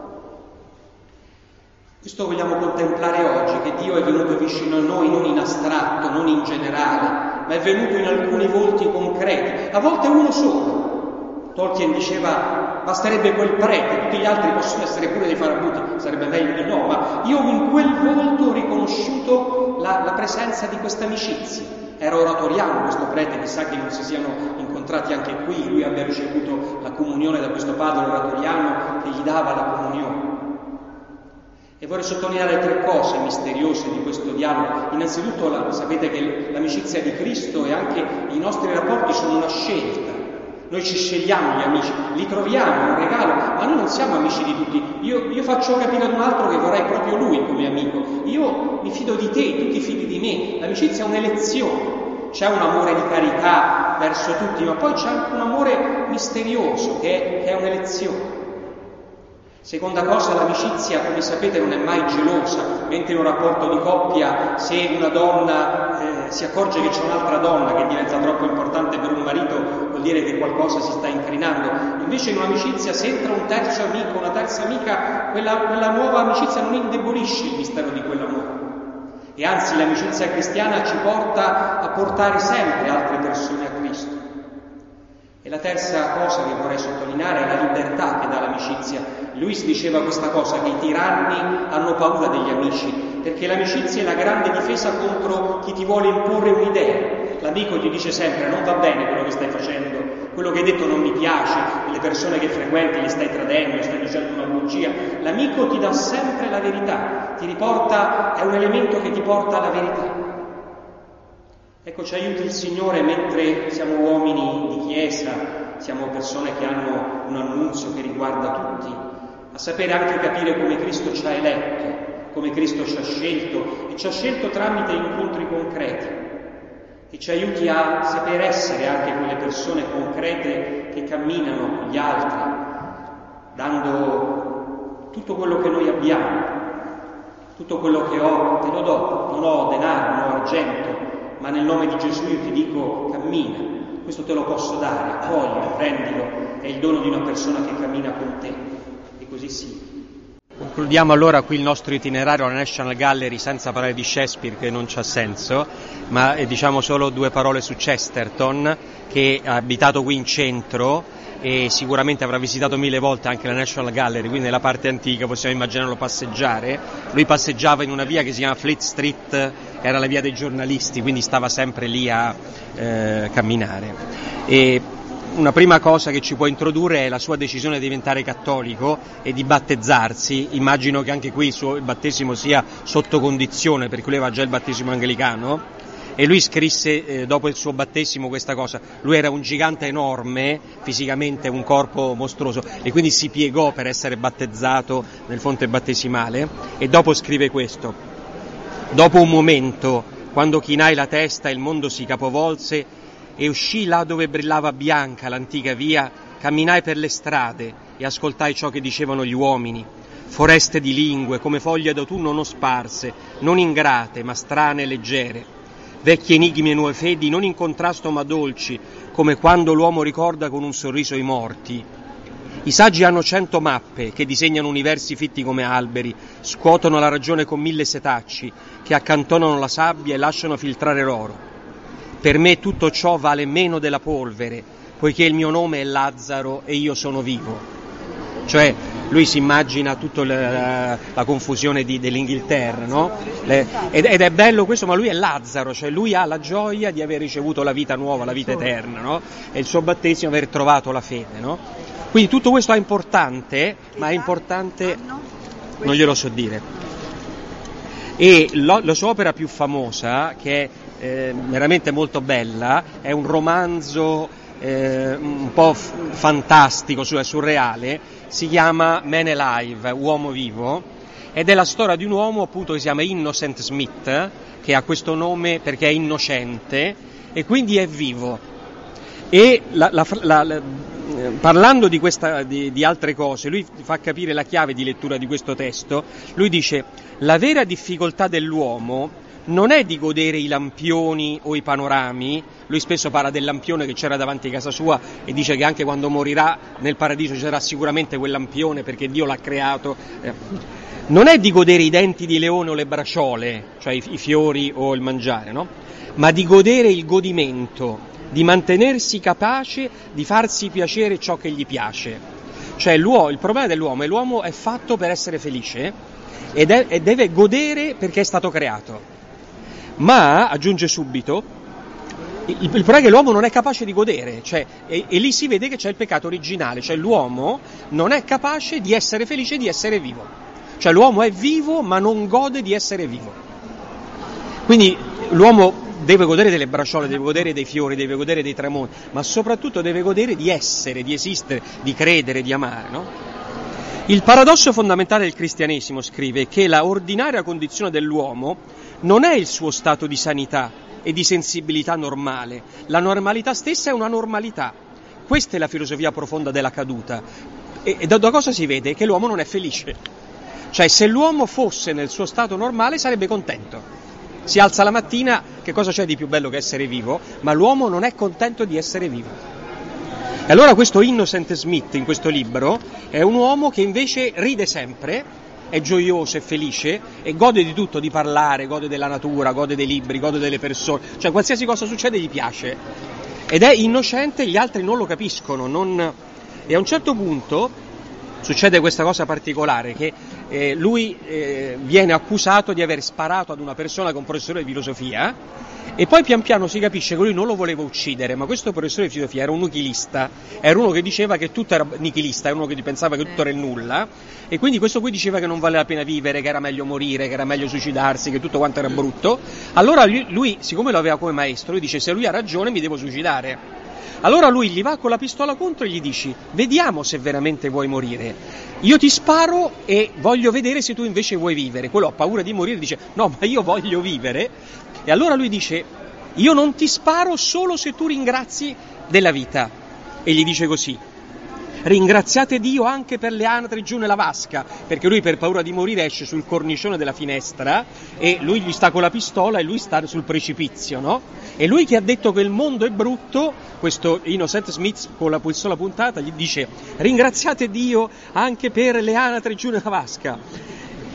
Questo vogliamo contemplare oggi, che Dio è venuto vicino a noi non in astratto, non in generale, ma è venuto in alcuni volti concreti, a volte uno solo. Tolkien diceva basterebbe quel prete, tutti gli altri possono essere pure dei farabuti, sarebbe meglio di no, ma io in quel volto ho riconosciuto la presenza di questa amicizia. Era oratoriano questo prete, chissà che non si siano incontrati anche qui, lui abbia ricevuto la comunione da questo padre oratoriano che gli dava la comunione. E vorrei sottolineare tre cose misteriose di questo dialogo. Innanzitutto sapete che l'amicizia di Cristo e anche i nostri rapporti sono una scelta. Noi ci scegliamo gli amici, li troviamo, è un regalo, ma noi non siamo amici di tutti. Io faccio capire ad un altro che vorrei proprio lui come amico. Io mi fido di te, tu ti fidi di me. L'amicizia è un'elezione. C'è un amore di carità verso tutti, ma poi c'è anche un amore misterioso che è un'elezione. Seconda cosa, l'amicizia, come sapete, non è mai gelosa, mentre in un rapporto di coppia, se una donna si accorge che c'è un'altra donna che diventa troppo importante per un marito, vuol dire che qualcosa si sta incrinando. Invece in un'amicizia, se entra un terzo amico, una terza amica, quella nuova amicizia non indebolisce il mistero di quell'amore. E anzi, l'amicizia cristiana ci porta a portare sempre altre persone a Cristo. E la terza cosa che vorrei sottolineare è la libertà che dà l'amicizia. Luis diceva questa cosa, che i tiranni hanno paura degli amici, perché l'amicizia è la grande difesa contro chi ti vuole imporre un'idea. L'amico ti dice sempre: non va bene quello che stai facendo, quello che hai detto non mi piace, le persone che frequenti li stai tradendo, stai dicendo una bugia. L'amico ti dà sempre la verità, ti riporta, è un elemento che ti porta alla verità. Ecco, ci aiuti il Signore mentre siamo uomini di chiesa, siamo persone che hanno un annunzio che riguarda tutti, a sapere anche capire come Cristo ci ha eletto, come Cristo ci ha scelto, e ci ha scelto tramite incontri concreti, e ci aiuti a saper essere anche quelle persone concrete che camminano con gli altri, dando tutto quello che noi abbiamo, tutto quello che ho, te lo do, non ho denaro, non ho argento, ma nel nome di Gesù io ti dico cammina, questo te lo posso dare, accoglilo, prendilo, è il dono di una persona che cammina con te, e così sia. Concludiamo allora qui il nostro itinerario alla National Gallery senza parlare di Shakespeare, che non c'ha senso, ma diciamo solo due parole su Chesterton, che ha abitato qui in centro e sicuramente avrà visitato 1000 volte anche la National Gallery, quindi nella parte antica possiamo immaginarlo passeggiare. Lui passeggiava in una via che si chiama Fleet Street, era la via dei giornalisti, quindi stava sempre lì a camminare. E una prima cosa che ci può introdurre è la sua decisione di diventare cattolico e di battezzarsi. Immagino che anche qui il battesimo sia sotto condizione, perché lui aveva già il battesimo anglicano, e lui scrisse dopo il suo battesimo questa cosa. Lui era un gigante enorme, fisicamente un corpo mostruoso, e quindi si piegò per essere battezzato nel fonte battesimale, e dopo scrive questo: dopo un momento, quando chinai la testa, il mondo si capovolse e uscì là dove brillava bianca l'antica via, camminai per le strade e ascoltai ciò che dicevano gli uomini, foreste di lingue come foglie d'autunno non sparse, non ingrate ma strane e leggere, vecchi enigmi e nuove fedi non in contrasto ma dolci, come quando l'uomo ricorda con un sorriso i morti. I saggi hanno 100 mappe che disegnano universi fitti come alberi, scuotono la ragione con 1000 setacci, che accantonano la sabbia e lasciano filtrare l'oro. Per me tutto ciò vale meno della polvere, poiché il mio nome è Lazzaro e io sono vivo. Cioè, lui si immagina tutta la confusione dell'Inghilterra, no? Ed è bello questo, ma lui è Lazzaro, cioè lui ha la gioia di aver ricevuto la vita nuova, la vita eterna, no? E il suo battesimo aver trovato la fede, no? Quindi tutto questo è importante, ma è importante, non glielo so dire. E la sua opera più famosa, che è veramente molto bella, è un romanzo un po' fantastico, surreale, si chiama Man Alive, Uomo Vivo, ed è la storia di un uomo appunto che si chiama Innocent Smith, che ha questo nome perché è innocente e quindi è vivo. E parlando di altre cose, lui fa capire la chiave di lettura di questo testo. Lui dice: la vera difficoltà dell'uomo non è di godere i lampioni o i panorami. Lui spesso parla del lampione che c'era davanti a casa sua e dice che anche quando morirà nel paradiso ci sarà sicuramente quel lampione perché Dio l'ha creato. Non è di godere i denti di leone o le braciole, cioè i fiori o il mangiare, no? Ma di godere il godimento, di mantenersi capace di farsi piacere ciò che gli piace. Cioè il problema dell'uomo è che l'uomo è fatto per essere felice e deve godere perché è stato creato. Ma, aggiunge subito, il problema è che l'uomo non è capace di godere, cioè, e lì si vede che c'è il peccato originale, cioè l'uomo non è capace di essere felice e di essere vivo. Cioè l'uomo è vivo ma non gode di essere vivo. Quindi l'uomo deve godere delle bracciole, deve godere dei fiori, deve godere dei tramonti, ma soprattutto deve godere di essere, di esistere, di credere, di amare, no? Il paradosso fondamentale del cristianesimo, scrive, è che la ordinaria condizione dell'uomo non è il suo stato di sanità e di sensibilità normale. La normalità stessa è una normalità. Questa è la filosofia profonda della caduta. E da cosa si vede? Che l'uomo non è felice. Cioè, se l'uomo fosse nel suo stato normale sarebbe contento. Si alza la mattina, che cosa c'è di più bello che essere vivo? Ma l'uomo non è contento di essere vivo. E allora questo Innocent Smith in questo libro è un uomo che invece ride sempre, è gioioso, è felice e gode di tutto, di parlare, gode della natura, gode dei libri, gode delle persone, cioè qualsiasi cosa succede gli piace ed è innocente, gli altri non lo capiscono, e a un certo punto succede questa cosa particolare che lui viene accusato di aver sparato ad una persona che è un professore di filosofia. E poi pian piano si capisce che lui non lo voleva uccidere, ma questo professore di filosofia era un nichilista, era uno che diceva che tutto era nichilista, era uno che pensava che tutto era il nulla, e quindi questo qui diceva che non valeva la pena vivere, che era meglio morire, che era meglio suicidarsi, che tutto quanto era brutto. Allora lui, siccome lo aveva come maestro, lui dice: se lui ha ragione mi devo suicidare. Allora lui gli va con la pistola contro e gli dice: vediamo se veramente vuoi morire, io ti sparo e voglio vedere se tu invece vuoi vivere. Quello ha paura di morire, dice: no, ma io voglio vivere. E allora lui dice: io non ti sparo solo se tu ringrazi della vita. E gli dice così: ringraziate Dio anche per le anatre giù nella vasca, perché lui per paura di morire esce sul cornicione della finestra e lui gli sta con la pistola e lui sta sul precipizio, no? E lui che ha detto che il mondo è brutto, questo Innocent Smith con la pistola puntata gli dice: ringraziate Dio anche per le anatre giù nella vasca.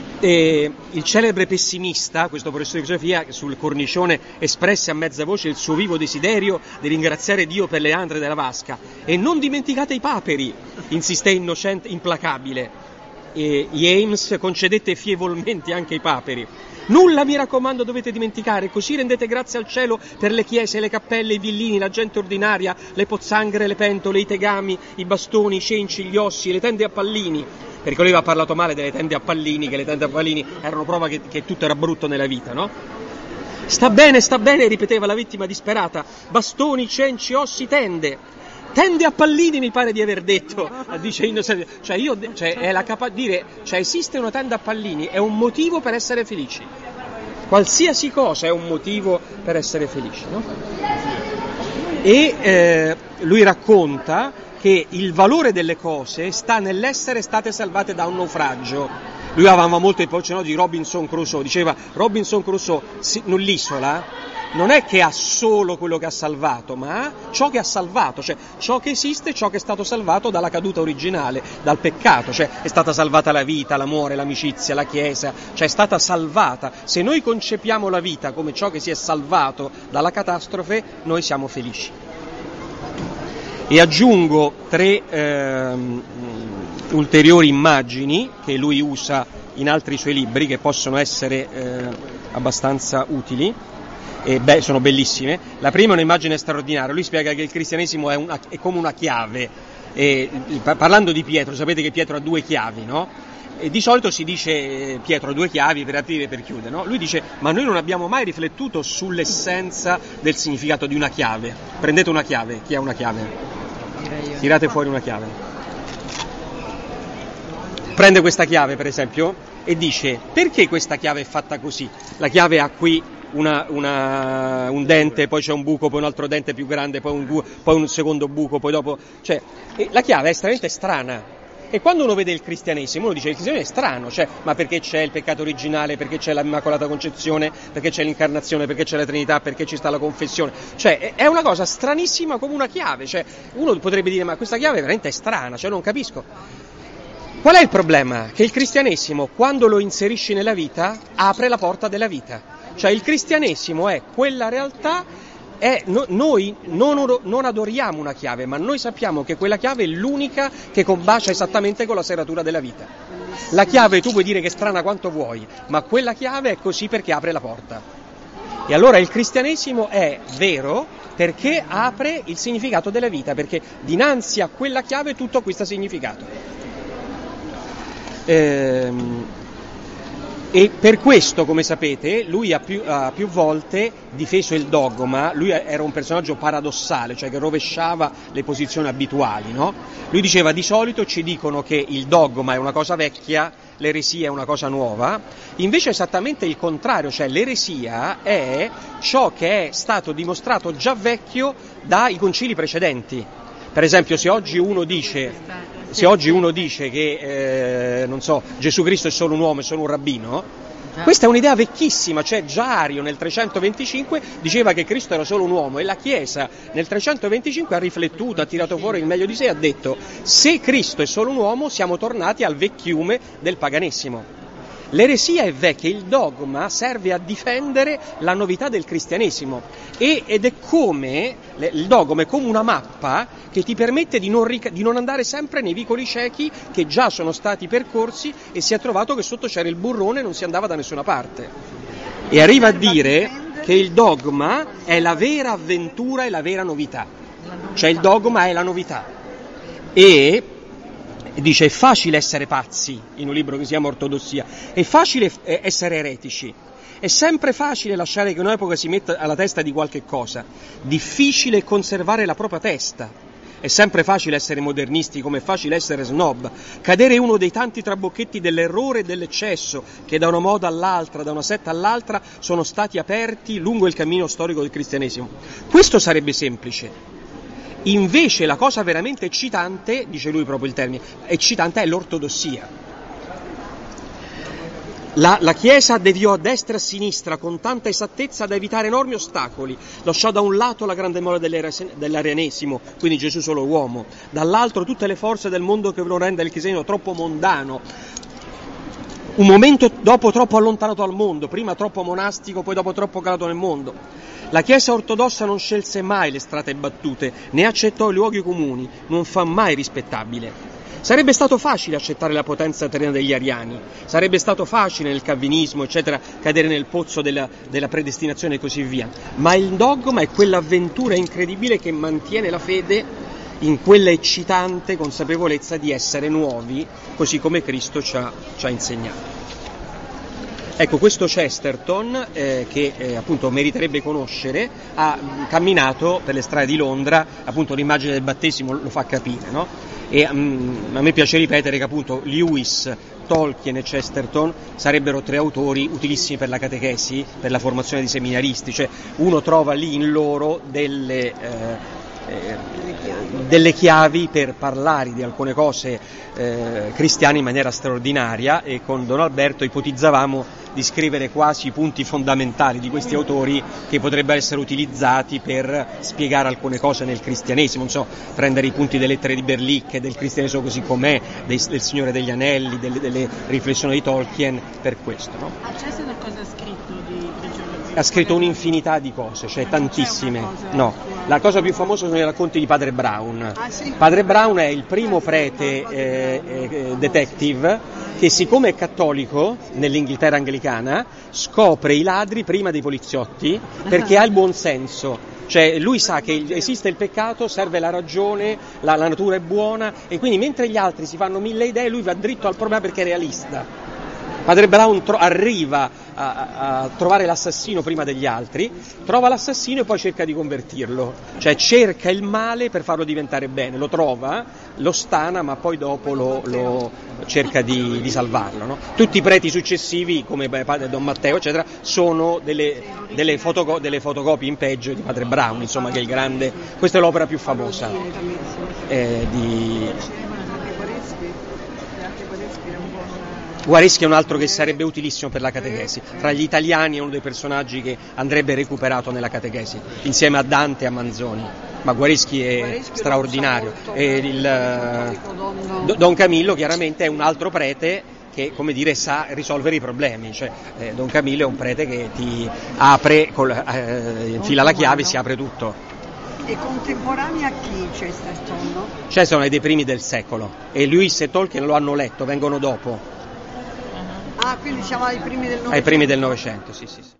E il celebre pessimista, questo professore di filosofia, sul cornicione espresse a mezza voce il suo vivo desiderio di ringraziare Dio per le anatre della vasca. E non dimenticate i paperi, insisté innocente, implacabile. E James concedette fievolmente anche i paperi. Nulla, mi raccomando, dovete dimenticare, così rendete grazie al cielo per le chiese, le cappelle, i villini, la gente ordinaria, le pozzanghere, le pentole, i tegami, i bastoni, i cenci, gli ossi, le tende a pallini, perché lui aveva parlato male delle tende a pallini, che le tende a pallini erano prova che tutto era brutto nella vita, no? Sta bene, ripeteva la vittima disperata, bastoni, cenci, ossi, tende a pallini, mi pare di aver detto, dice Innocente. È la dire, esiste una tenda a pallini, è un motivo per essere felici. Qualsiasi cosa è un motivo per essere felici, no? E lui racconta che il valore delle cose sta nell'essere state salvate da un naufragio. Lui aveva molto il poco di Robinson Crusoe, diceva Robinson Crusoe, l'isola non è che ha solo quello che ha salvato, ma ha ciò che ha salvato, cioè ciò che esiste, ciò che è stato salvato dalla caduta originale, dal peccato, cioè è stata salvata la vita, l'amore, l'amicizia, la chiesa, cioè è stata salvata. Se noi concepiamo la vita come ciò che si è salvato dalla catastrofe, noi siamo felici. E aggiungo 3 ulteriori immagini che lui usa in altri suoi libri, che possono essere abbastanza utili. Sono bellissime. La prima è un'immagine straordinaria. Lui spiega che il cristianesimo è come una chiave. Parlando di Pietro, sapete che Pietro ha 2 chiavi, no? E di solito si dice Pietro ha 2 chiavi per aprire e per chiudere, no? Lui dice ma noi non abbiamo mai riflettuto sull'essenza del significato di una chiave. Prendete una chiave, chi ha una chiave? Tirate fuori una chiave. Prende questa chiave per esempio e dice perché questa chiave è fatta così? La chiave ha qui un dente, poi c'è un buco, poi un altro dente più grande, poi un secondo buco, poi dopo... Cioè, la chiave è estremamente strana. E quando uno vede il cristianesimo, uno dice il cristianesimo è strano, cioè, ma perché c'è il peccato originale, perché c'è l'Immacolata Concezione, perché c'è l'incarnazione, perché c'è la Trinità, perché ci sta la confessione. Cioè, è una cosa stranissima come una chiave. Cioè, uno potrebbe dire, ma questa chiave veramente è strana, cioè non capisco. Qual è il problema? Che il cristianesimo, quando lo inserisci nella vita, apre la porta della vita. Cioè il cristianesimo è quella realtà, noi non adoriamo una chiave, ma noi sappiamo che quella chiave è l'unica che combacia esattamente con la serratura della vita. La chiave tu puoi dire che è strana quanto vuoi, ma quella chiave è così perché apre la porta. E allora il cristianesimo è vero perché apre il significato della vita, perché dinanzi a quella chiave tutto acquista significato. E per questo, come sapete, lui ha più volte difeso il dogma. Lui era un personaggio paradossale, cioè che rovesciava le posizioni abituali, no? Lui diceva di solito ci dicono che il dogma è una cosa vecchia, l'eresia è una cosa nuova, invece è esattamente il contrario, cioè l'eresia è ciò che è stato dimostrato già vecchio dai concili precedenti. Per esempio, se oggi uno dice che, Gesù Cristo è solo un uomo, è solo un rabbino, questa è un'idea vecchissima, cioè già Ario nel 325 diceva che Cristo era solo un uomo e la Chiesa nel 325 ha riflettuto, ha tirato fuori il meglio di sé e ha detto se Cristo è solo un uomo siamo tornati al vecchiume del paganesimo. L'eresia è vecchia, il dogma serve a difendere la novità del cristianesimo ed è come, il dogma è come una mappa che ti permette di non andare sempre nei vicoli ciechi che già sono stati percorsi e si è trovato che sotto c'era il burrone e non si andava da nessuna parte. E arriva a dire che il dogma è la vera avventura e la vera novità, cioè il dogma è la novità. E dice è facile essere pazzi, in un libro che si chiama Ortodossia, è facile essere eretici, è sempre facile lasciare che un'epoca si metta alla testa di qualche cosa, difficile conservare la propria testa, è sempre facile essere modernisti come è facile essere snob, cadere uno dei tanti trabocchetti dell'errore e dell'eccesso che da una moda all'altra, da una setta all'altra sono stati aperti lungo il cammino storico del cristianesimo. Questo sarebbe semplice. Invece la cosa veramente eccitante, dice lui proprio il termine, eccitante è l'ortodossia. La Chiesa deviò a destra e a sinistra con tanta esattezza da evitare enormi ostacoli. Lasciò da un lato la grande mole dell'arianesimo, quindi Gesù solo uomo, dall'altro tutte le forze del mondo che vogliono rendere il cristianesimo troppo mondano. Un momento dopo troppo allontanato dal mondo, prima troppo monastico, poi dopo troppo calato nel mondo. La Chiesa ortodossa non scelse mai le strade battute, né accettò i luoghi comuni, non fa mai rispettabile. Sarebbe stato facile accettare la potenza terrena degli ariani, sarebbe stato facile nel calvinismo, eccetera, cadere nel pozzo della predestinazione e così via, ma il dogma è quell'avventura incredibile che mantiene la fede in quella eccitante consapevolezza di essere nuovi, così come Cristo ci ha insegnato. Ecco, questo Chesterton, che appunto meriterebbe conoscere, ha camminato per le strade di Londra, appunto l'immagine del battesimo lo fa capire, no? E a me piace ripetere che appunto Lewis, Tolkien e Chesterton sarebbero 3 autori utilissimi per la catechesi, per la formazione di seminaristi, cioè uno trova lì in loro delle chiavi per parlare di alcune cose cristiane in maniera straordinaria, e con Don Alberto ipotizzavamo di scrivere quasi i punti fondamentali di questi autori che potrebbero essere utilizzati per spiegare alcune cose nel cristianesimo, non so, prendere i punti delle lettere di Berlicke, del cristianesimo così com'è, del Signore degli Anelli, delle riflessioni di Tolkien, per questo, no? Chesterton cosa ha scritto di geologia? Ha scritto un'infinità di cose, cioè tantissime. No, la cosa più famosa sono i racconti di Padre Brown. Padre Brown è il primo prete detective che, siccome è cattolico nell'Inghilterra anglicana, scopre i ladri prima dei poliziotti perché ha il buon senso. Cioè lui sa che esiste il peccato, serve la ragione, la natura è buona, e quindi mentre gli altri si fanno 1000 idee, lui va dritto al problema perché è realista. Padre Brown arriva a trovare l'assassino prima degli altri, trova l'assassino e poi cerca di convertirlo, cioè cerca il male per farlo diventare bene, lo trova, lo stana, ma poi dopo lo cerca di salvarlo, no? Tutti i preti successivi, come padre Don Matteo, eccetera, sono delle fotocopie in peggio di Padre Brown, insomma, che è il grande, questa è l'opera più famosa di Guareschi. È un altro che sarebbe utilissimo per la catechesi. Tra gli italiani è uno dei personaggi che andrebbe recuperato nella catechesi, insieme a Dante e a Manzoni. Ma Guareschi è straordinario. E Don Camillo chiaramente è un altro prete che, come dire, sa risolvere i problemi. Cioè, Don Camillo è un prete che ti apre, infila la chiave e si apre tutto. E contemporanea a chi Chesterton? Chesterton è dei primi del secolo, e Lewis e Tolkien lo hanno letto, vengono dopo. Ah, quindi siamo ai primi del Novecento. Ai primi del Novecento, sì.